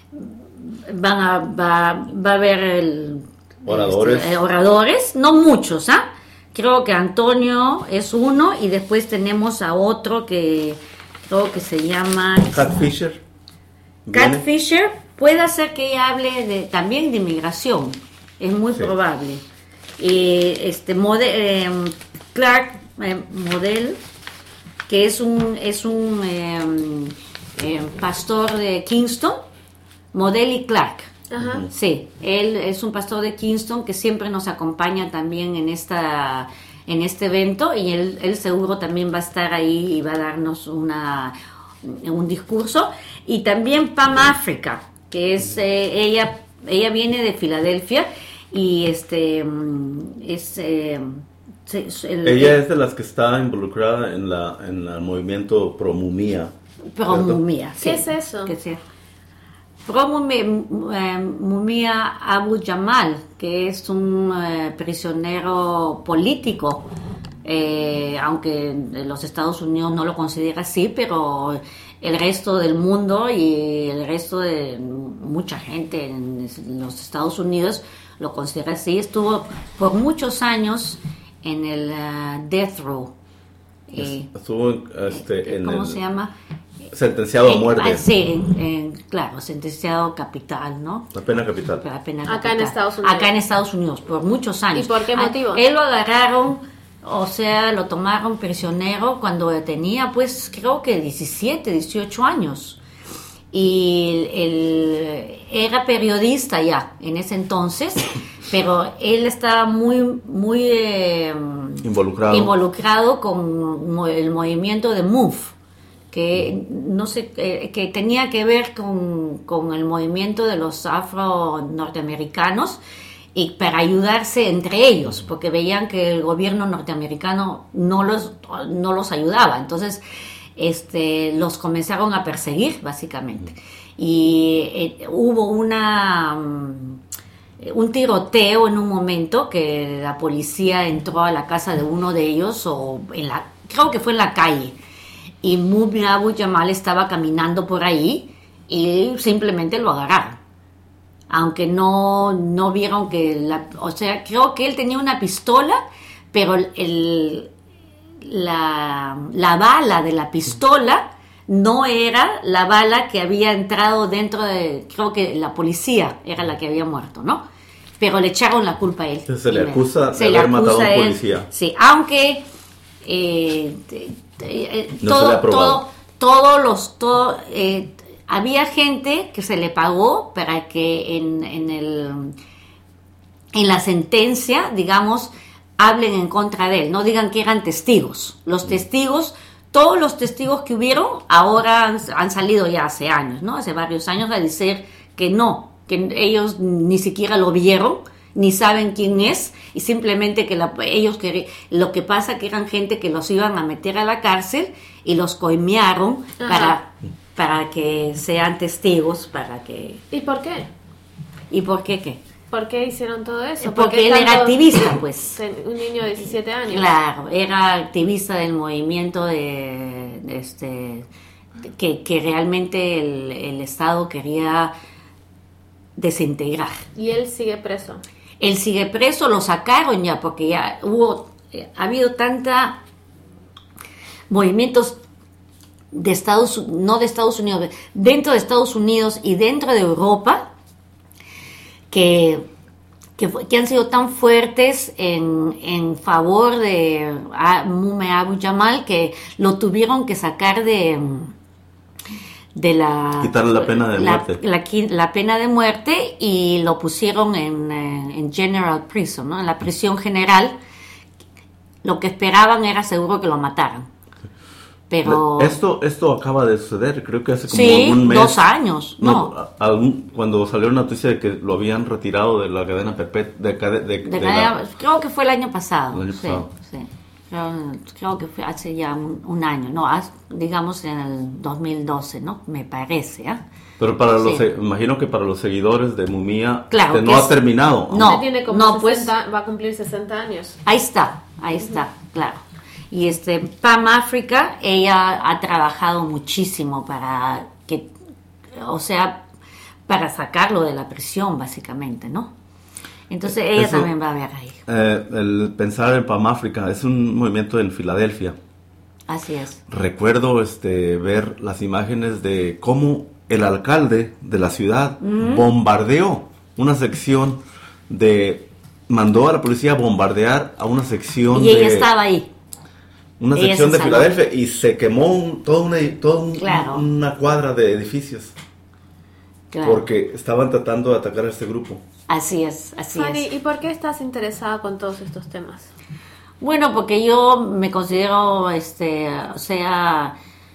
van a va, va a haber el, oradores, este, eh, oradores, no muchos, ¿ah? Creo que Antonio es uno y después tenemos a otro que creo que se llama Cat Fisher. Cat Fisher, puede ser que ella hable de, también de inmigración, es muy sí. probable. Y este Model, eh, Clark eh, Model, que es un es un eh, eh, pastor de Kingston, Model y Clark. Ajá. Sí, él es un pastor de Kingston que siempre nos acompaña también en esta en este evento y él, él seguro también va a estar ahí y va a darnos una un discurso. Y también Pam Africa, que es eh, ella ella viene de Filadelfia y este es eh, el, ella es de las que está involucrada en la en el movimiento Pro Mumia. Pro Mumia, ¿qué sí, es eso? Que sea. Pro Mumia, eh, Mumia Abu Jamal, que es un eh, prisionero político, eh, aunque los Estados Unidos no lo considera así, pero el resto del mundo y el resto de mucha gente en los Estados Unidos lo considera así. Estuvo por muchos años en el uh, death row. Eh, Estuvo este, en ¿Cómo el, se llama? Sentenciado en, a muerte. Sí, en, en, claro, sentenciado capital, ¿no? La pena capital. La pena Acá capital. en Estados Unidos. Acá en Estados Unidos, por muchos años. ¿Y por qué motivo? A, él lo agarraron, o sea, lo tomaron prisionero cuando tenía, pues, creo que diecisiete, dieciocho años. Y él era periodista ya en ese entonces, pero él estaba muy, muy eh, involucrado. involucrado con el movimiento de MOVE, que no sé, eh, que tenía que ver con, con el movimiento de los afro norteamericanos y para ayudarse entre ellos, porque veían que el gobierno norteamericano no los, no los ayudaba. Entonces, este, los comenzaron a perseguir, básicamente. Y eh, hubo una um, un tiroteo en un momento que la policía entró a la casa de uno de ellos, o en la, creo que fue en la calle, y Mumia Abu Jamal estaba caminando por ahí y simplemente lo agarraron. Aunque no, no vieron que, la, o sea, creo que él tenía una pistola, pero el, la, la bala de la pistola no era la bala que había entrado dentro de, creo que la policía era la que había muerto, ¿no? Pero le echaron la culpa a él. Se le acusa se de le haber acusa matado a un él, policía. Sí, aunque eh, eh, No se le todo, ha aprobado. todo, todos los, todo, eh, había gente que se le pagó para que en, en el, en la sentencia, digamos, hablen en contra de él, no digan que eran testigos. Los testigos, todos los testigos que hubieron, ahora han, han salido ya hace años, ¿no? Hace varios años a decir que no, que ellos ni siquiera lo vieron, ni saben quién es, y simplemente que la, ellos que lo que pasa que eran gente que los iban a meter a la cárcel y los coimearon para, para que sean testigos, para que... ¿Y por qué? ¿Y por qué qué? ¿Por qué hicieron todo eso? Porque él era activista, pues. Un niño de diecisiete años. Claro, era activista del movimiento de, de este que, que realmente el, el Estado quería desintegrar. Y él sigue preso. Él sigue preso, lo sacaron ya porque ya hubo, eh, ha habido tanta movimientos de Estados, no de Estados Unidos, dentro de Estados Unidos y dentro de Europa que, que, que han sido tan fuertes en, en favor de Mume Abu Jamal que lo tuvieron que sacar de de la quitarle la pena de la, muerte la, la pena de muerte y lo pusieron en, en General Prison, ¿no? En la prisión general. Lo que esperaban era seguro que lo mataran, pero esto esto acaba de suceder, creo que hace como sí, un mes, dos años, no, no algún, cuando salió la noticia de que lo habían retirado de la cadena perpetua, de, de, de, de de cadena, la, creo que fue el año pasado, el año sí, pasado. sí. Creo, creo que fue hace ya un, un año, no, hace, digamos en el dos mil doce, ¿no? Me parece, ¿eh? Pero para los, Sí. imagino que para los seguidores de Mumia Claro, este, que no es- ha terminado. No, Usted tiene como no, pues- sesenta, va a cumplir sesenta años. Ahí está, ahí está, claro. Y este Pam Africa, ella ha trabajado muchísimo para que, o sea, para sacarlo de la prisión, básicamente, ¿no? Entonces ella Eso- también va a ver ahí. Eh, el pensar en Pam África es un movimiento en Filadelfia. Así es. Recuerdo este ver las imágenes de cómo el alcalde de la ciudad bombardeó una sección de mandó a la policía a bombardear a una sección Y ella de estaba ahí. una ella sección se de salvó. Filadelfia y se quemó un, toda una todo un- Claro. una cuadra de edificios Claro. porque estaban tratando de atacar a este grupo. Así es, así Fanny, es. ¿y por qué estás interesada con todos estos temas? Bueno, porque yo me considero, este, o sea,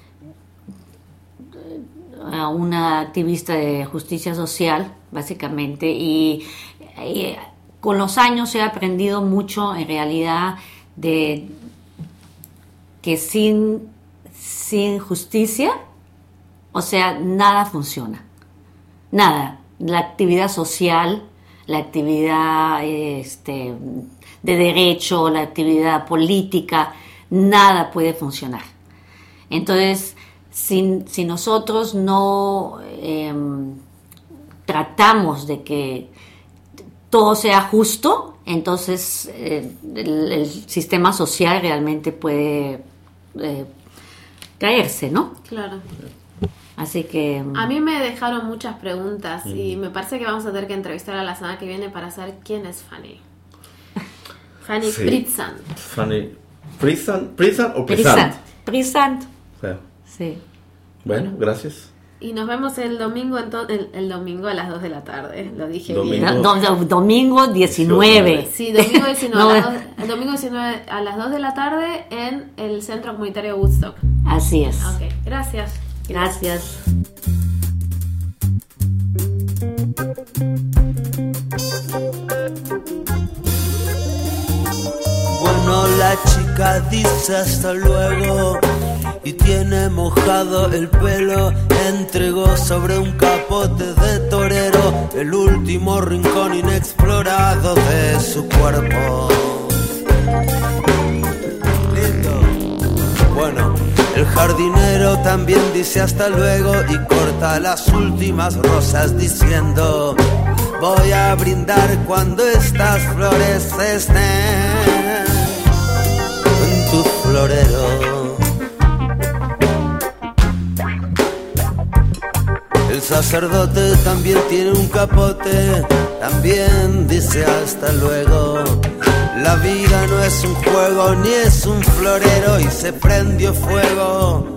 eh, una activista de justicia social, básicamente, y, y con los años he aprendido mucho, en realidad, de que sin, sin justicia, o sea, nada funciona. Nada. La actividad social, la actividad este, de derecho, la actividad política, nada puede funcionar. Entonces, si, si nosotros no eh, tratamos de que todo sea justo, entonces eh, el, el sistema social realmente puede eh, caerse, ¿no? Claro. Así que... A mí me dejaron muchas preguntas y me parece que vamos a tener que entrevistar a la semana que viene para saber quién es Fanny. Fanny Sí. Pritzan. Fanny, ¿Prisan? ¿Prisan o Prisant. Prisant? Prisant. O sea, Sí. bueno, gracias. Y nos vemos el domingo en to- el, el domingo a las dos de la tarde. Lo dije Domingo. bien. Do- do- domingo diecinueve. Sí, domingo diecinueve, No, a las dos, el domingo diecinueve a las dos de la tarde en el Centro Comunitario Woodstock. Así es. Ok, gracias. Gracias. Bueno, la chica dice hasta luego y tiene mojado el pelo. Entregó sobre un capote de torero el último rincón inexplorado de su cuerpo. Lindo. Bueno, el jardinero también dice hasta luego y corta las últimas rosas diciendo: voy a brindar cuando estas flores estén en tu florero. El sacerdote también tiene un capote, también dice hasta luego. La vida no es un juego ni es un florero y se prendió fuego.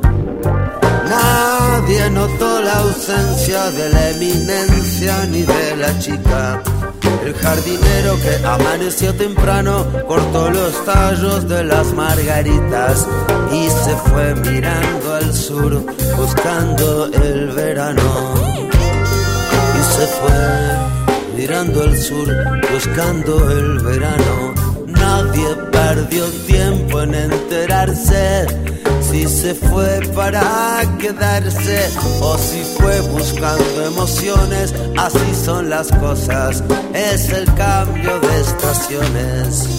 Nadie notó la ausencia de la eminencia ni de la chica. El jardinero que amaneció temprano cortó los tallos de las margaritas y se fue mirando al sur buscando el verano. Y se fue mirando al sur buscando el verano. Nadie perdió tiempo en enterarse si se fue para quedarse o si fue buscando emociones. Así son las cosas, es el cambio de estaciones.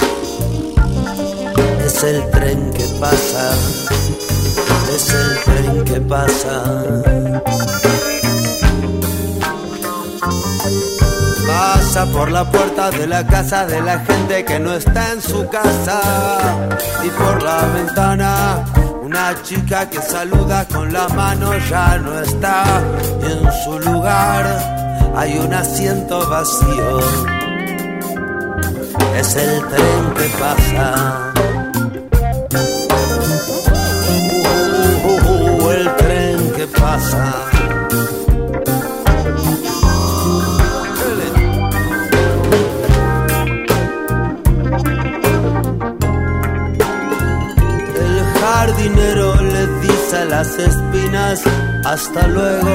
Es el tren que pasa, es el tren que pasa. Pasa por la puerta de la casa de la gente que no está en su casa. Y por la ventana una chica que saluda con la mano ya no está. Y en su lugar hay un asiento vacío. Es el tren que pasa. Uh, uh, uh, el tren que pasa. El jardinero le dice a las espinas hasta luego.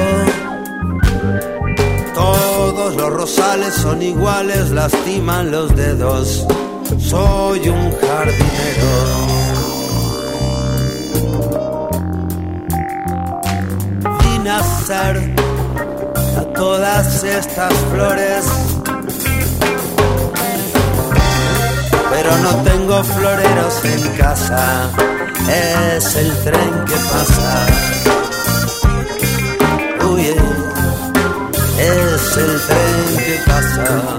Todos los rosales son iguales, lastiman los dedos. Soy un jardinero. Vi nacer a todas estas flores, pero no tengo floreros en casa. Es el tren que pasa. Uy, es el tren que pasa.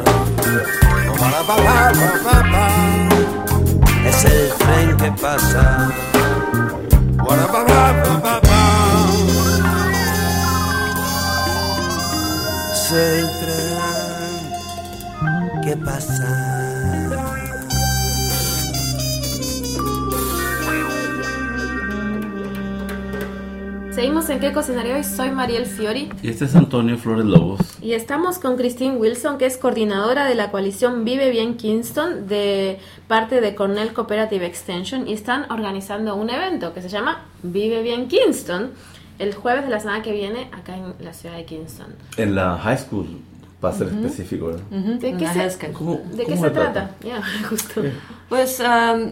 Es el tren que pasa. Es el tren que pasa. Seguimos en ¿Qué cocinaré hoy? Soy Mariel Fiori. Y este es Antonio Flores Lobos. Y estamos con Christine Wilson, que es coordinadora de la coalición Vive Bien Kingston, de parte de Cornell Cooperative Extension, y están organizando un evento que se llama Vive Bien Kingston, el jueves de la semana que viene, acá en la ciudad de Kingston. En la high school, para ser uh-huh. específico, ¿verdad? Uh-huh. ¿De qué se, ¿Cómo, ¿de cómo qué se trata? Yeah, justo. Sí. Pues um,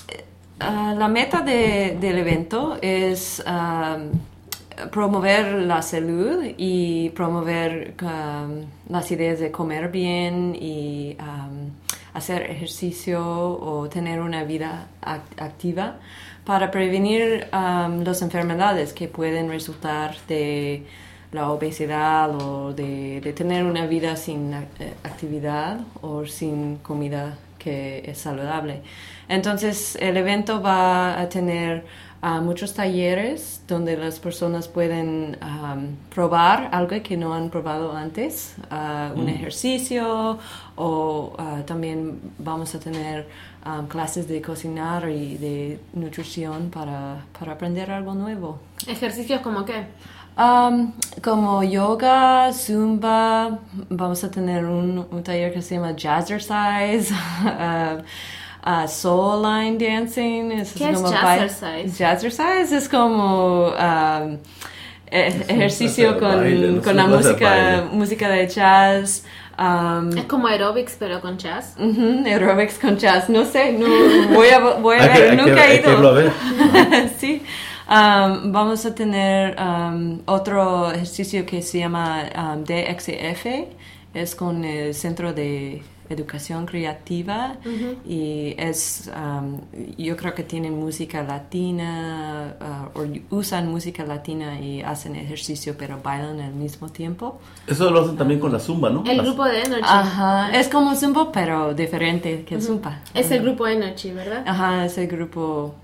uh, la meta de, del evento es Um, promover la salud y promover um, las ideas de comer bien y um, hacer ejercicio o tener una vida act- activa para prevenir um, las enfermedades que pueden resultar de la obesidad o de, de tener una vida sin uh, actividad o sin comida que es saludable. Entonces el evento va a tener Uh, muchos talleres donde las personas pueden um, probar algo que no han probado antes, uh, un mm. ejercicio, o uh, también vamos a tener um, clases de cocinar y de nutrición para, para aprender algo nuevo. ¿Ejercicios como qué? Um, como yoga, zumba, vamos a tener un, un taller que se llama Jazzercise. uh, Uh, soul line dancing. Es ¿Qué es jazzercise? Jazzercise es como um, eh, ejercicio con, baile, con la música, música de jazz. Um, es como aerobics pero con jazz. Uh-huh, aerobics con jazz. No sé, no voy a, voy a hay ver, que, nunca hay he ido. Que, hay que ver. Sí. Um, vamos a tener um, otro ejercicio que se llama um, D X F. Es con el Centro de Educación Creativa. Uh-huh. Y es um, yo creo que tienen música latina uh, o usan música latina y hacen ejercicio pero bailan al mismo tiempo. Eso lo hacen también con la zumba, ¿no? El la grupo de Energy. Ajá, es como zumba pero diferente que uh-huh. zumba. Es uh-huh. el grupo Energy, ¿verdad? Ajá, es el grupo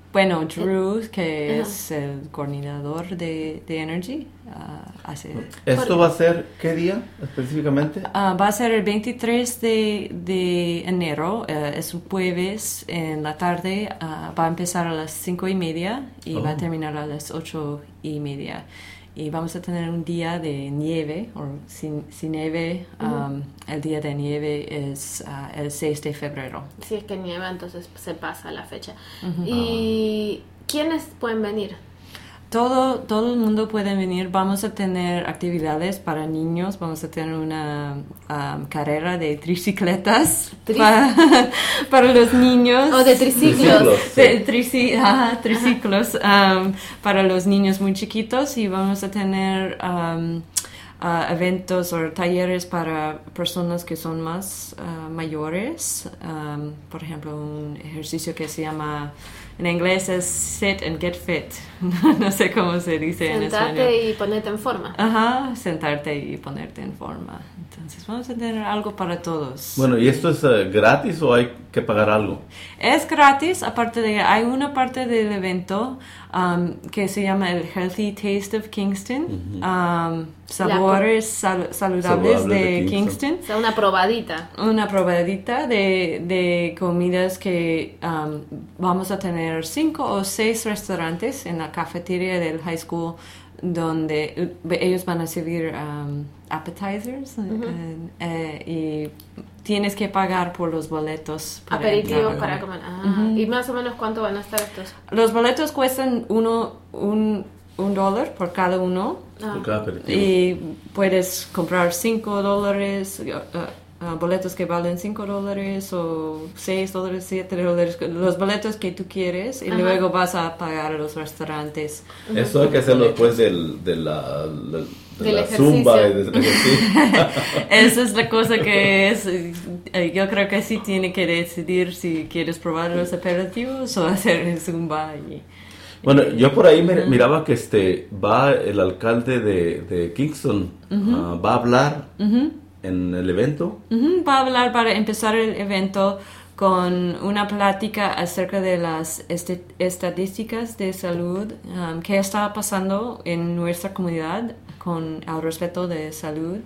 bueno, Drew, que es el coordinador de, de Energy, uh, hace... ¿Esto va a ser qué día específicamente? Uh, va a ser el veintitrés de, de enero, uh, es un jueves en la tarde, uh, va a empezar a las cinco y media y oh. va a terminar a las ocho y media. Y vamos a tener un día de nieve, o sin, sin nieve. Um, uh-huh. El día de nieve es uh, el seis de febrero. Si es que nieva, entonces se pasa la fecha. Uh-huh. ¿Y quiénes pueden venir? Todo, todo el mundo puede venir. Vamos a tener actividades para niños. Vamos a tener una um, carrera de tricicletas Tri- para, para los niños. O oh, de triciclos. Triciclos, sí. De trici- ah, triciclos um, para los niños muy chiquitos. Y vamos a tener um, uh, eventos o talleres para personas que son más uh, mayores. Um, por ejemplo, un ejercicio que se llama... En inglés es sit and get fit. No sé cómo se dice en español. Sentarte y ponerte en forma. Ajá, sentarte y ponerte en forma. Entonces vamos a tener algo para todos. Bueno, ¿y esto es uh, gratis o hay que pagar algo? Es gratis, aparte de hay una parte del evento um, que se llama el Healthy Taste of Kingston. Uh-huh. um, sabores sal- saludables Saludable de, de Kingston. Kingston. O sea, una probadita. Una probadita de, de comidas que um, vamos a tener cinco o seis restaurantes en la cafetería del high school donde ellos van a servir um, appetizers uh-huh. uh, uh, y tienes que pagar por los boletos para aperitivo entrar. para comer. Ah, uh-huh. ¿Y más o menos cuánto van a estar estos? Los boletos cuestan uno un, un dólar por cada uno. Ah. Por cada aperitivo. Y puedes comprar cinco dólares uh, Uh, boletos que valen cinco dólares o seis dólares, siete dólares, los boletos que tú quieres y Ajá. luego vas a pagar a los restaurantes. Eso hay que hacerlo después del, de la, la, de del la ejercicio. zumba. Y del ejercicio. Esa es la cosa que es, yo creo que sí tiene que decidir si quieres probar los aperitivos o hacer el zumba. Y, Bueno, yo por ahí me, miraba que este va el alcalde de, de Kingston, uh-huh. uh, va a hablar uh-huh. en el evento. Uh-huh. Va a hablar para empezar el evento con una plática acerca de las este, estadísticas de salud, um, qué está pasando en nuestra comunidad con el respeto de salud,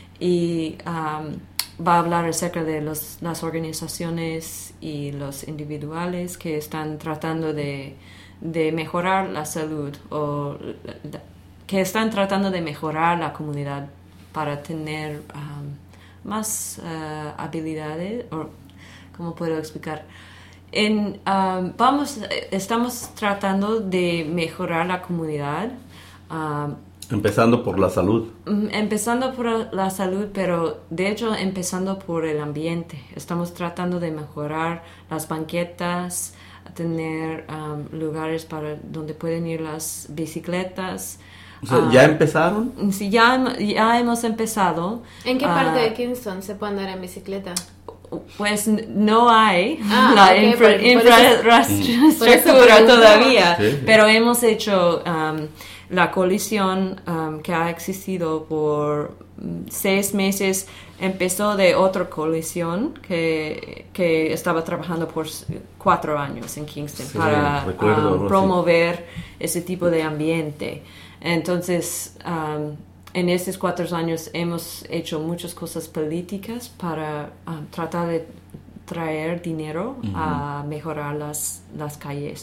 y um, va a hablar acerca de los, las organizaciones y los individuales que están tratando de, de mejorar la salud o que están tratando de mejorar la comunidad para tener um, más uh, habilidades, o ¿cómo puedo explicar? En, um, vamos, estamos tratando de mejorar la comunidad. Um, empezando por la salud. Empezando por la salud, pero de hecho empezando por el ambiente. Estamos tratando de mejorar las banquetas, tener um, lugares para donde pueden ir las bicicletas. O sea, ¿ya empezaron? Uh, sí, ya, ya hemos empezado. ¿En qué parte uh, de Kingston se puede andar en bicicleta? Pues no hay ah, la okay, infra, por, infraestructura por todavía, sí, sí. Pero hemos hecho um, la coalición um, que ha existido por um, seis meses. Empezó de otra coalición que, que estaba trabajando por cuatro años en Kingston, sí, para recuerdo, um, promover ese tipo de ambiente. Entonces, um, en estos cuatro años hemos hecho muchas cosas políticas para um, tratar de traer dinero uh-huh. a mejorar las, las calles.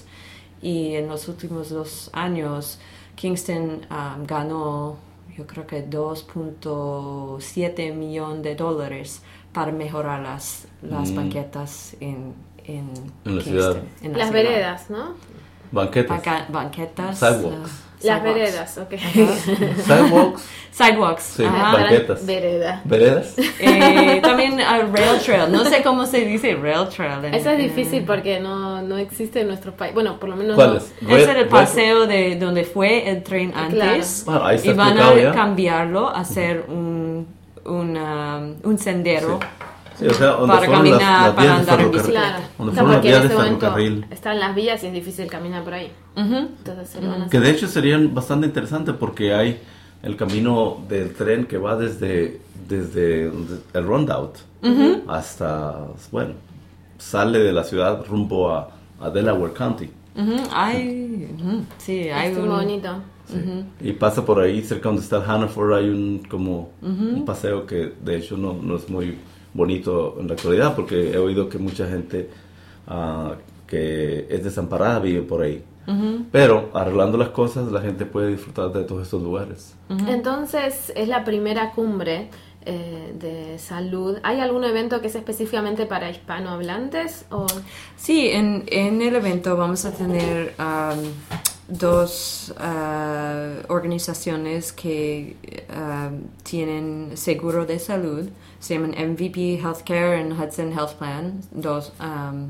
Y en los últimos dos años, Kingston um, ganó, yo creo que dos punto siete millones de dólares para mejorar las, las mm. banquetas en, en, en la Kingston, ciudad. En la las ciudad. veredas, ¿no? Banquetas. Banca, banquetas. Sidewalks. Uh, Las sidewalks. veredas, ok. Sidewalks. Sidewalks. Sí, Ajá. banquetas. Vereda. ¿Veredas? Eh, también uh, rail trail. No sé cómo se dice rail trail. En, Eso es en, difícil porque no, no existe en nuestro país. Bueno, por lo menos ¿Cuál no. es? Ese era el paseo de donde fue el tren antes. Claro. Bueno, ahí está y van explicado a ya. cambiarlo a hacer un, un, um, un sendero. Sí. Sí, o sea, donde para fueron caminar, las, las para vías de andar en ferrocarril. bicicleta. Claro. Donde O sea, fueron las porque en vías de ese momento ferrocarril. están las vías y es difícil caminar por ahí. Uh-huh. Entonces se lo van a Que hacer. de hecho serían bastante interesantes porque hay el camino del tren que va desde, desde el Rondout uh-huh. hasta, bueno, sale de la ciudad rumbo a, a Delaware County. Ujú, hay, ujú, sí, hay Es un... muy bonito. Sí. Y pasa por ahí, cerca donde está el Hannaford, hay un como un paseo que de hecho no, no es muy bonito en la actualidad, porque he oído que mucha gente uh, que es desamparada vive por ahí. Uh-huh. Pero arreglando las cosas, la gente puede disfrutar de todos estos lugares. Uh-huh. Entonces, es la primera cumbre eh, de salud. ¿Hay algún evento que es específicamente para hispanohablantes? O... Sí, en, en el evento vamos a tener um, dos uh, organizaciones que uh, tienen seguro de salud. Se llaman M V P Healthcare y Hudson Health Plan. Dos... Um,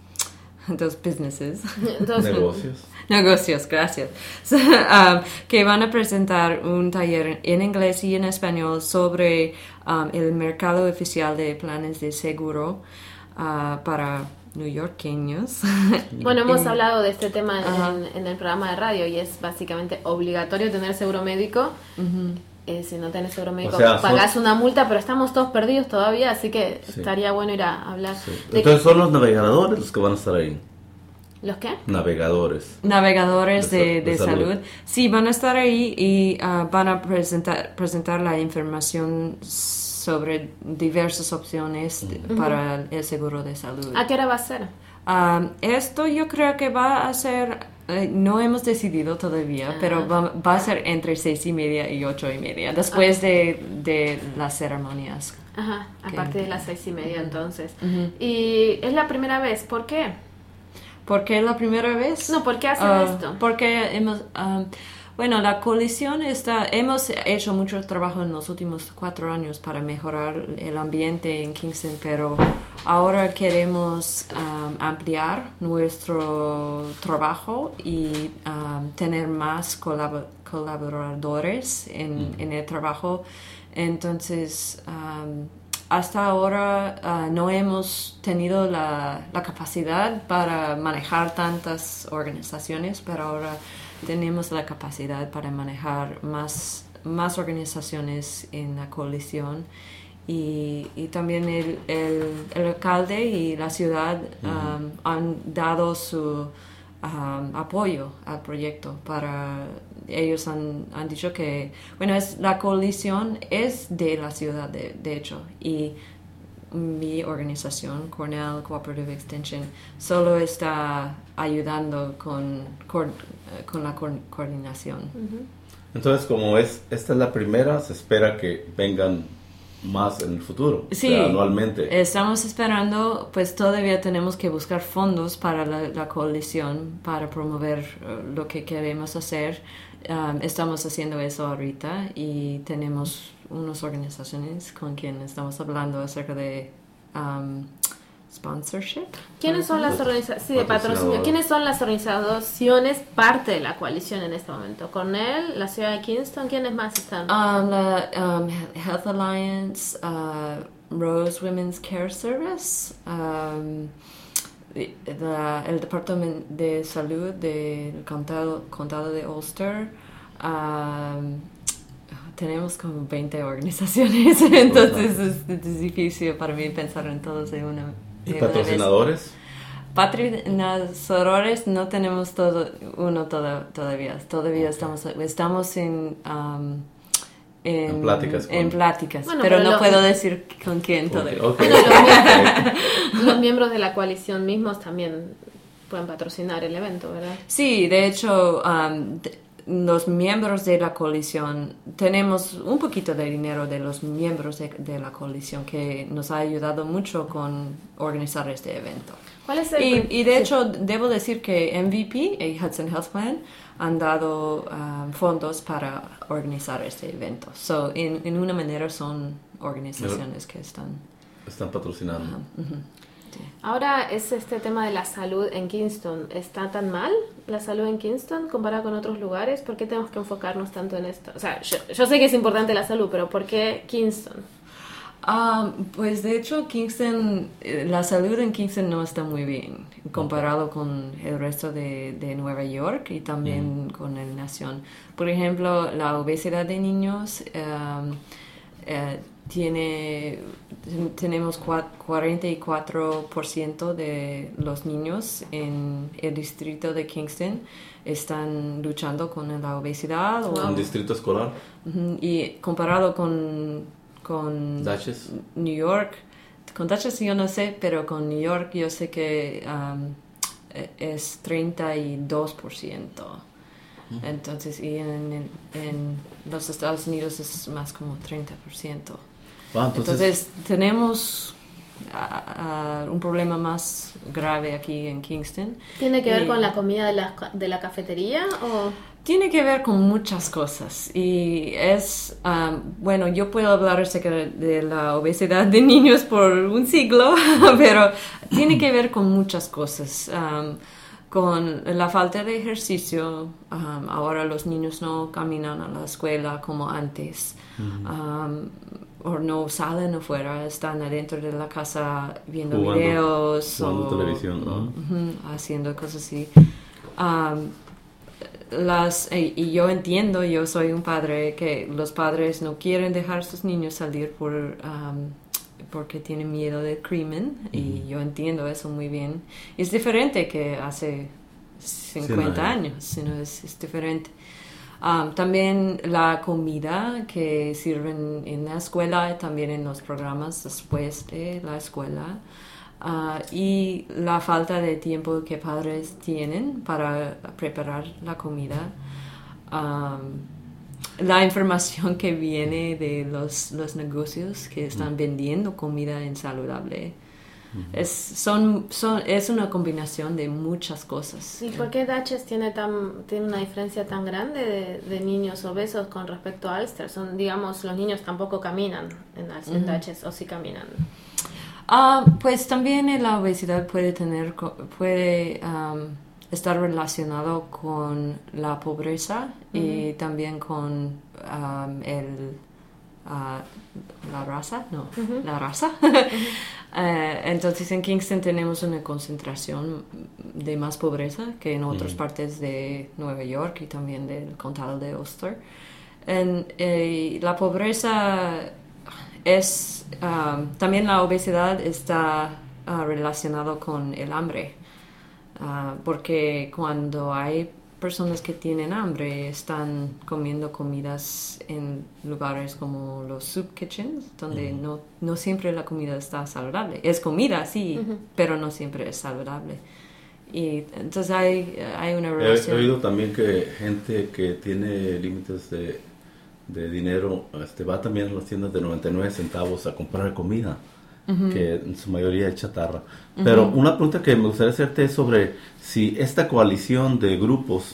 dos businesses. Dos negocios. Negocios, gracias. So, um, que van a presentar un taller en inglés y en español sobre um, el mercado oficial de planes de seguro uh, para neoyorqueños. Bueno, hemos hablado de este tema en, en el programa de radio y es básicamente obligatorio tener seguro médico. Uh-huh. Eh, si no tenés seguro médico, o sea, pagás son... una multa, pero estamos todos perdidos todavía, así que sí. estaría bueno ir a hablar. Sí. Entonces, ¿son los navegadores los que van a estar ahí? ¿Los qué? Navegadores. Navegadores de, de, de, de salud. salud. salud. Sí, van a estar ahí y uh, van a presentar, presentar la información sobre diversas opciones uh-huh. para el seguro de salud. ¿A qué hora va a ser? Um, esto yo creo que va a ser... No hemos decidido todavía, uh-huh. pero va, va a ser entre seis y media y ocho y media, después uh-huh. de, de las ceremonias. Ajá, a que, partir de las seis y media entonces. Uh-huh. Y es la primera vez, ¿por qué? ¿Por qué la primera vez? No, ¿por qué hacen uh, esto? Porque hemos... Um, bueno, la coalición está... Hemos hecho mucho trabajo en los últimos cuatro años para mejorar el ambiente en Kingston, pero ahora queremos um, ampliar nuestro trabajo y um, tener más colab- colaboradores en, en el trabajo. Entonces, um, hasta ahora uh, no hemos tenido la, la capacidad para manejar tantas organizaciones, pero ahora tenemos la capacidad para manejar más, más organizaciones en la coalición. Y, y también el, el, el alcalde y la ciudad uh-huh. um, han dado su um, apoyo al proyecto. Para ellos han, han dicho que, bueno, es, la coalición es de la ciudad, de, de hecho, y mi organización, Cornell Cooperative Extension, solo está ayudando con, con, con la co- coordinación. Uh-huh. Entonces, como es esta es la primera, se espera que vengan más en el futuro, sí, o sea, anualmente. Estamos esperando, pues todavía tenemos que buscar fondos para la, la coalición, para promover uh, lo que queremos hacer. Um, estamos haciendo eso ahorita y tenemos unas organizaciones con quienes estamos hablando acerca de um, sponsorship. ¿Quiénes son las organizaciones? Sí, de patrocinio. ¿Quiénes son las organizaciones parte de la coalición en este momento? Cornell, la ciudad de Kingston, ¿quiénes más están? Um, la um, Health Alliance, uh, Rose Women's Care Service, um, la, el Departamento de Salud del condado, condado de Ulster. Um, tenemos como veinte organizaciones, entonces es, es difícil para mí pensar en todos de una. ¿Y patrocinadores? Patrocinadores no tenemos todo uno toda, todavía. Todavía okay. estamos estamos en um, en, en pláticas, con... en pláticas bueno, pero, pero no lo... puedo decir con quién okay, todavía. Okay. Bueno, los, miembros, los miembros de la coalición mismos también pueden patrocinar el evento, ¿verdad? Sí, de hecho um, de, los miembros de la coalición, tenemos un poquito de dinero de los miembros de, de la coalición que nos ha ayudado mucho con organizar este evento. ¿Cuál es el y, y de sí. hecho, debo decir que M V P y Hudson Health Plan han dado um, fondos para organizar este evento. So, en, en una manera son organizaciones que están... Están patrocinando. Uh-huh, uh-huh. Sí. Ahora es este tema de la salud en Kingston. ¿Está tan mal la salud en Kingston comparado con otros lugares? ¿Por qué tenemos que enfocarnos tanto en esto? O sea, yo, yo sé que es importante la salud, pero ¿por qué Kingston? Um, pues de hecho Kingston, la salud en Kingston no está muy bien comparado con el resto de, de Nueva York y también mm. con la nación. Por ejemplo, la obesidad de niños um, eh, tiene, tenemos cuarenta y cuatro por ciento de los niños en el distrito de Kingston están luchando con la obesidad. ¿Un o, distrito escolar? Uh-huh, y comparado con, con Dutchess. New York, con Dutchess yo no sé, pero con New York yo sé que um, es treinta y dos por ciento. Uh-huh. Entonces, y en, en, en los Estados Unidos es más como treinta por ciento. Wow, entonces, entonces tenemos uh, uh, un problema más grave aquí en Kingston. ¿Tiene que ver y, con la comida de la, de la cafetería o...? Tiene que ver con muchas cosas y es, um, bueno, yo puedo hablar acerca de la obesidad de niños por un siglo, pero tiene que ver con muchas cosas. Um, con la falta de ejercicio, um, ahora los niños no caminan a la escuela como antes. Uh-huh. Um, o no salen afuera, están adentro de la casa viendo jugando, videos jugando o televisión, ¿no? uh-huh, haciendo cosas así. Um, las y, y yo entiendo, yo soy un padre que los padres no quieren dejar a sus niños salir por um, porque tienen miedo del crimen, uh-huh. y yo entiendo eso muy bien. Es diferente que hace cincuenta sí, años, sino es, es diferente. Um, también la comida que sirven en la escuela, también en los programas después de la escuela, uh, y la falta de tiempo que padres tienen para preparar la comida, um, la información que viene de los, los negocios que están vendiendo comida insaludable. Es, son, son, es una combinación de muchas cosas. ¿Y por qué Dutchess tiene, tan, tiene una diferencia tan grande de, de niños obesos con respecto a Ulster? Son, digamos, los niños tampoco caminan en, en uh-huh. Dutchess, ¿o sí caminan? Uh, pues también la obesidad puede tener, puede um, estar relacionado con la pobreza, uh-huh. y también con um, el Uh, la raza, no, uh-huh. la raza. uh-huh. uh, entonces en Kingston tenemos una concentración de más pobreza que en otras uh-huh. partes de Nueva York y también del condado de Ulster. En, eh, la pobreza es, um, también la obesidad está uh, relacionado con el hambre, uh, porque cuando hay personas que tienen hambre están comiendo comidas en lugares como los soup kitchens, donde uh-huh. no, no siempre la comida está saludable. Es comida, sí, uh-huh. pero no siempre es saludable. Y entonces hay, hay una relación. He oído también que gente que tiene límites de, de dinero este, va también a las tiendas de noventa y nueve centavos a comprar comida, uh-huh. que en su mayoría es chatarra. Uh-huh. Pero una pregunta que me gustaría hacerte es sobre si esta coalición de grupos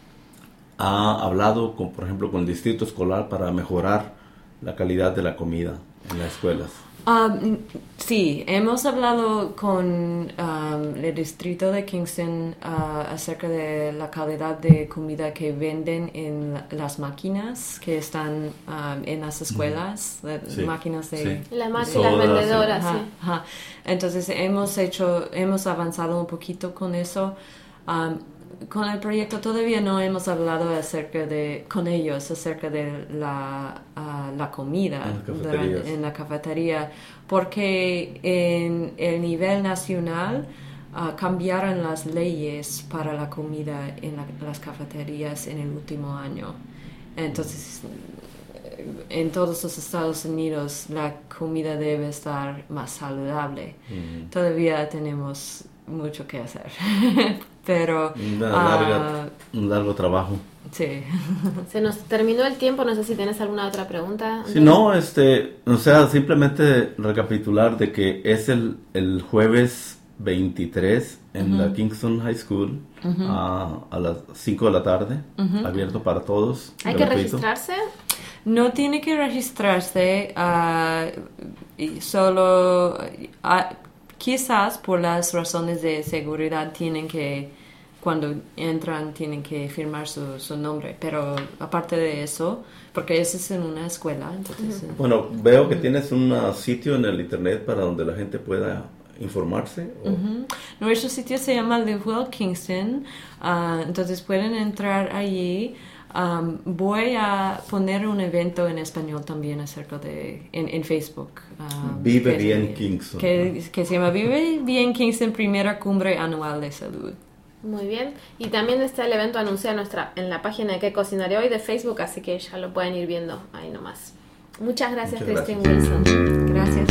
ha hablado, con, por ejemplo, con el distrito escolar para mejorar la calidad de la comida en las escuelas. Um, sí, hemos hablado con um, el distrito de Kingston uh, acerca de la calidad de comida que venden en las máquinas que están um, en las escuelas, sí, máquinas de... Sí. La máquina, las vendedoras, ajá, sí. Ajá. Entonces hemos hecho, hemos avanzado un poquito con eso. Um, con el proyecto todavía no hemos hablado acerca de con ellos acerca de la, uh, la comida en, en la cafetería, porque en el nivel nacional uh, cambiaron las leyes para la comida en la, las cafeterías en el último año. Entonces en todos los Estados Unidos la comida debe estar más saludable. Mm. Todavía tenemos mucho que hacer. Pero Una larga, uh, un largo trabajo. Sí. Se nos terminó el tiempo, no sé si tienes alguna otra pregunta. Si no, este, o sea, simplemente recapitular de que es el, el jueves veintitrés en uh-huh. la Kingston High School, uh-huh. a, a las cinco de la tarde, uh-huh. abierto para todos. ¿Hay gratuito. que registrarse? No tiene que registrarse, uh, y solo... Uh, quizás por las razones de seguridad tienen que, cuando entran, tienen que firmar su, su nombre. Pero aparte de eso, porque eso es en una escuela. Entonces, uh-huh. Bueno, veo que tienes un sitio en el internet para donde la gente pueda informarse. ¿O? Uh-huh. Nuestro sitio se llama Live Well Kingston. Uh, entonces pueden entrar allí. Um, voy a poner un evento en español también acerca de, en, en Facebook. Um, Vive que, Bien Kingston. Que, que se llama Vive Bien Kingston, primera cumbre anual de salud. Muy bien. Y también está el evento anunciado en, nuestra, en la página de ¿Qué cocinaré hoy? De Facebook, así que ya lo pueden ir viendo ahí nomás. Muchas gracias, Muchas Kristen gracias. Wilson. Gracias.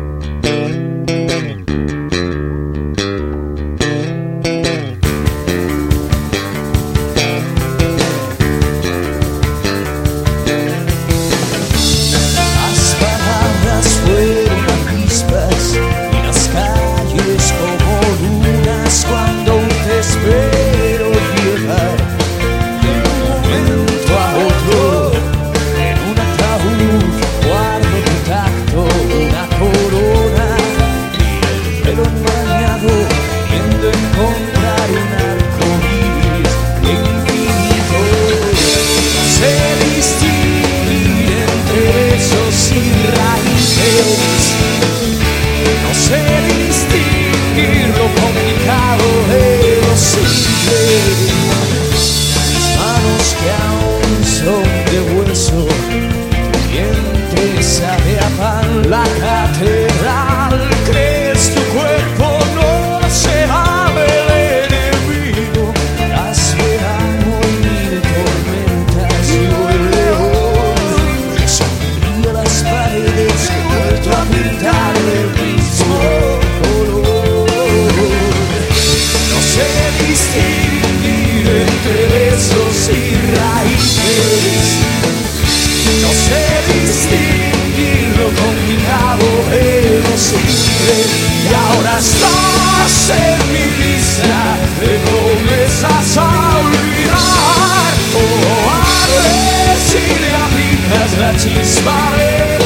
Las palabras fueron avispas y las calles como lunas cuando te espero llegar de un momento a otro en un ataúd guardo tu tacto, una corona y el pelo enmarañado viendo encontrar un arco iris infinito. No sé distinguir entre besos y raíces, no sé distinguir lo complicado de lo simple. Mis manos que aún son de hueso, tu vientre sabe a pan, la catedral. ¿Crees tu cuerpo no será el enemigo? Las verano y mil tormentas, yo el león que sonríe las paredes que he vuelto a pintar del mismo color. No sé distinguir entre besos y raíces, no sé distinguir lo complicado de lo simple. Y ahora estás en mi lista de promesas a olvidar. Oh, a ver si le aplicas la chispa de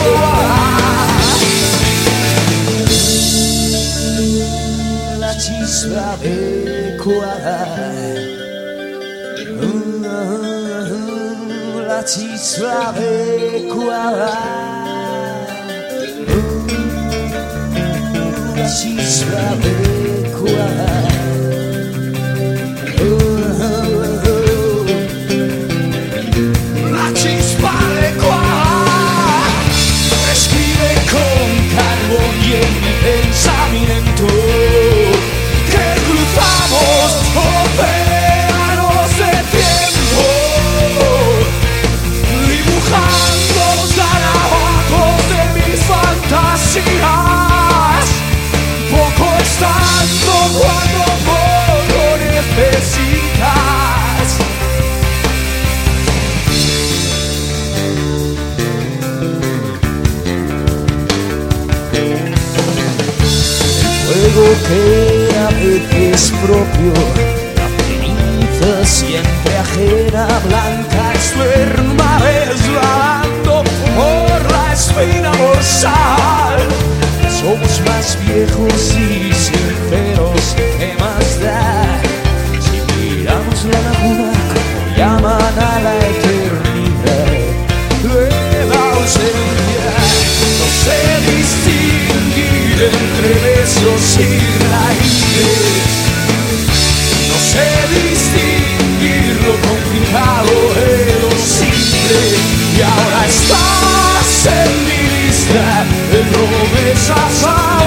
Ecuador, la chispa de Ecuador, la chispa de Ecuador, la chispa de Ecuador. La chispa de Ecuador escribe con carbón y en mi pensamiento que cruzamos océanos de tiempo, dibujando los garabatos de mis fantasías, poco estando cuando poco necesitas. El fuego que a veces propio, la ceniza siempre ajena, blanca esperma resbalando por la espina dorsal. Somos más viejos y sinceros, ¿qué más da? Si miramos la laguna como llaman a la eternidad, nueva ausencia. No sé distinguir entre besos y raíces, no sé distinguir lo complicado de lo simple. Y ahora estás en mi lista de promesas a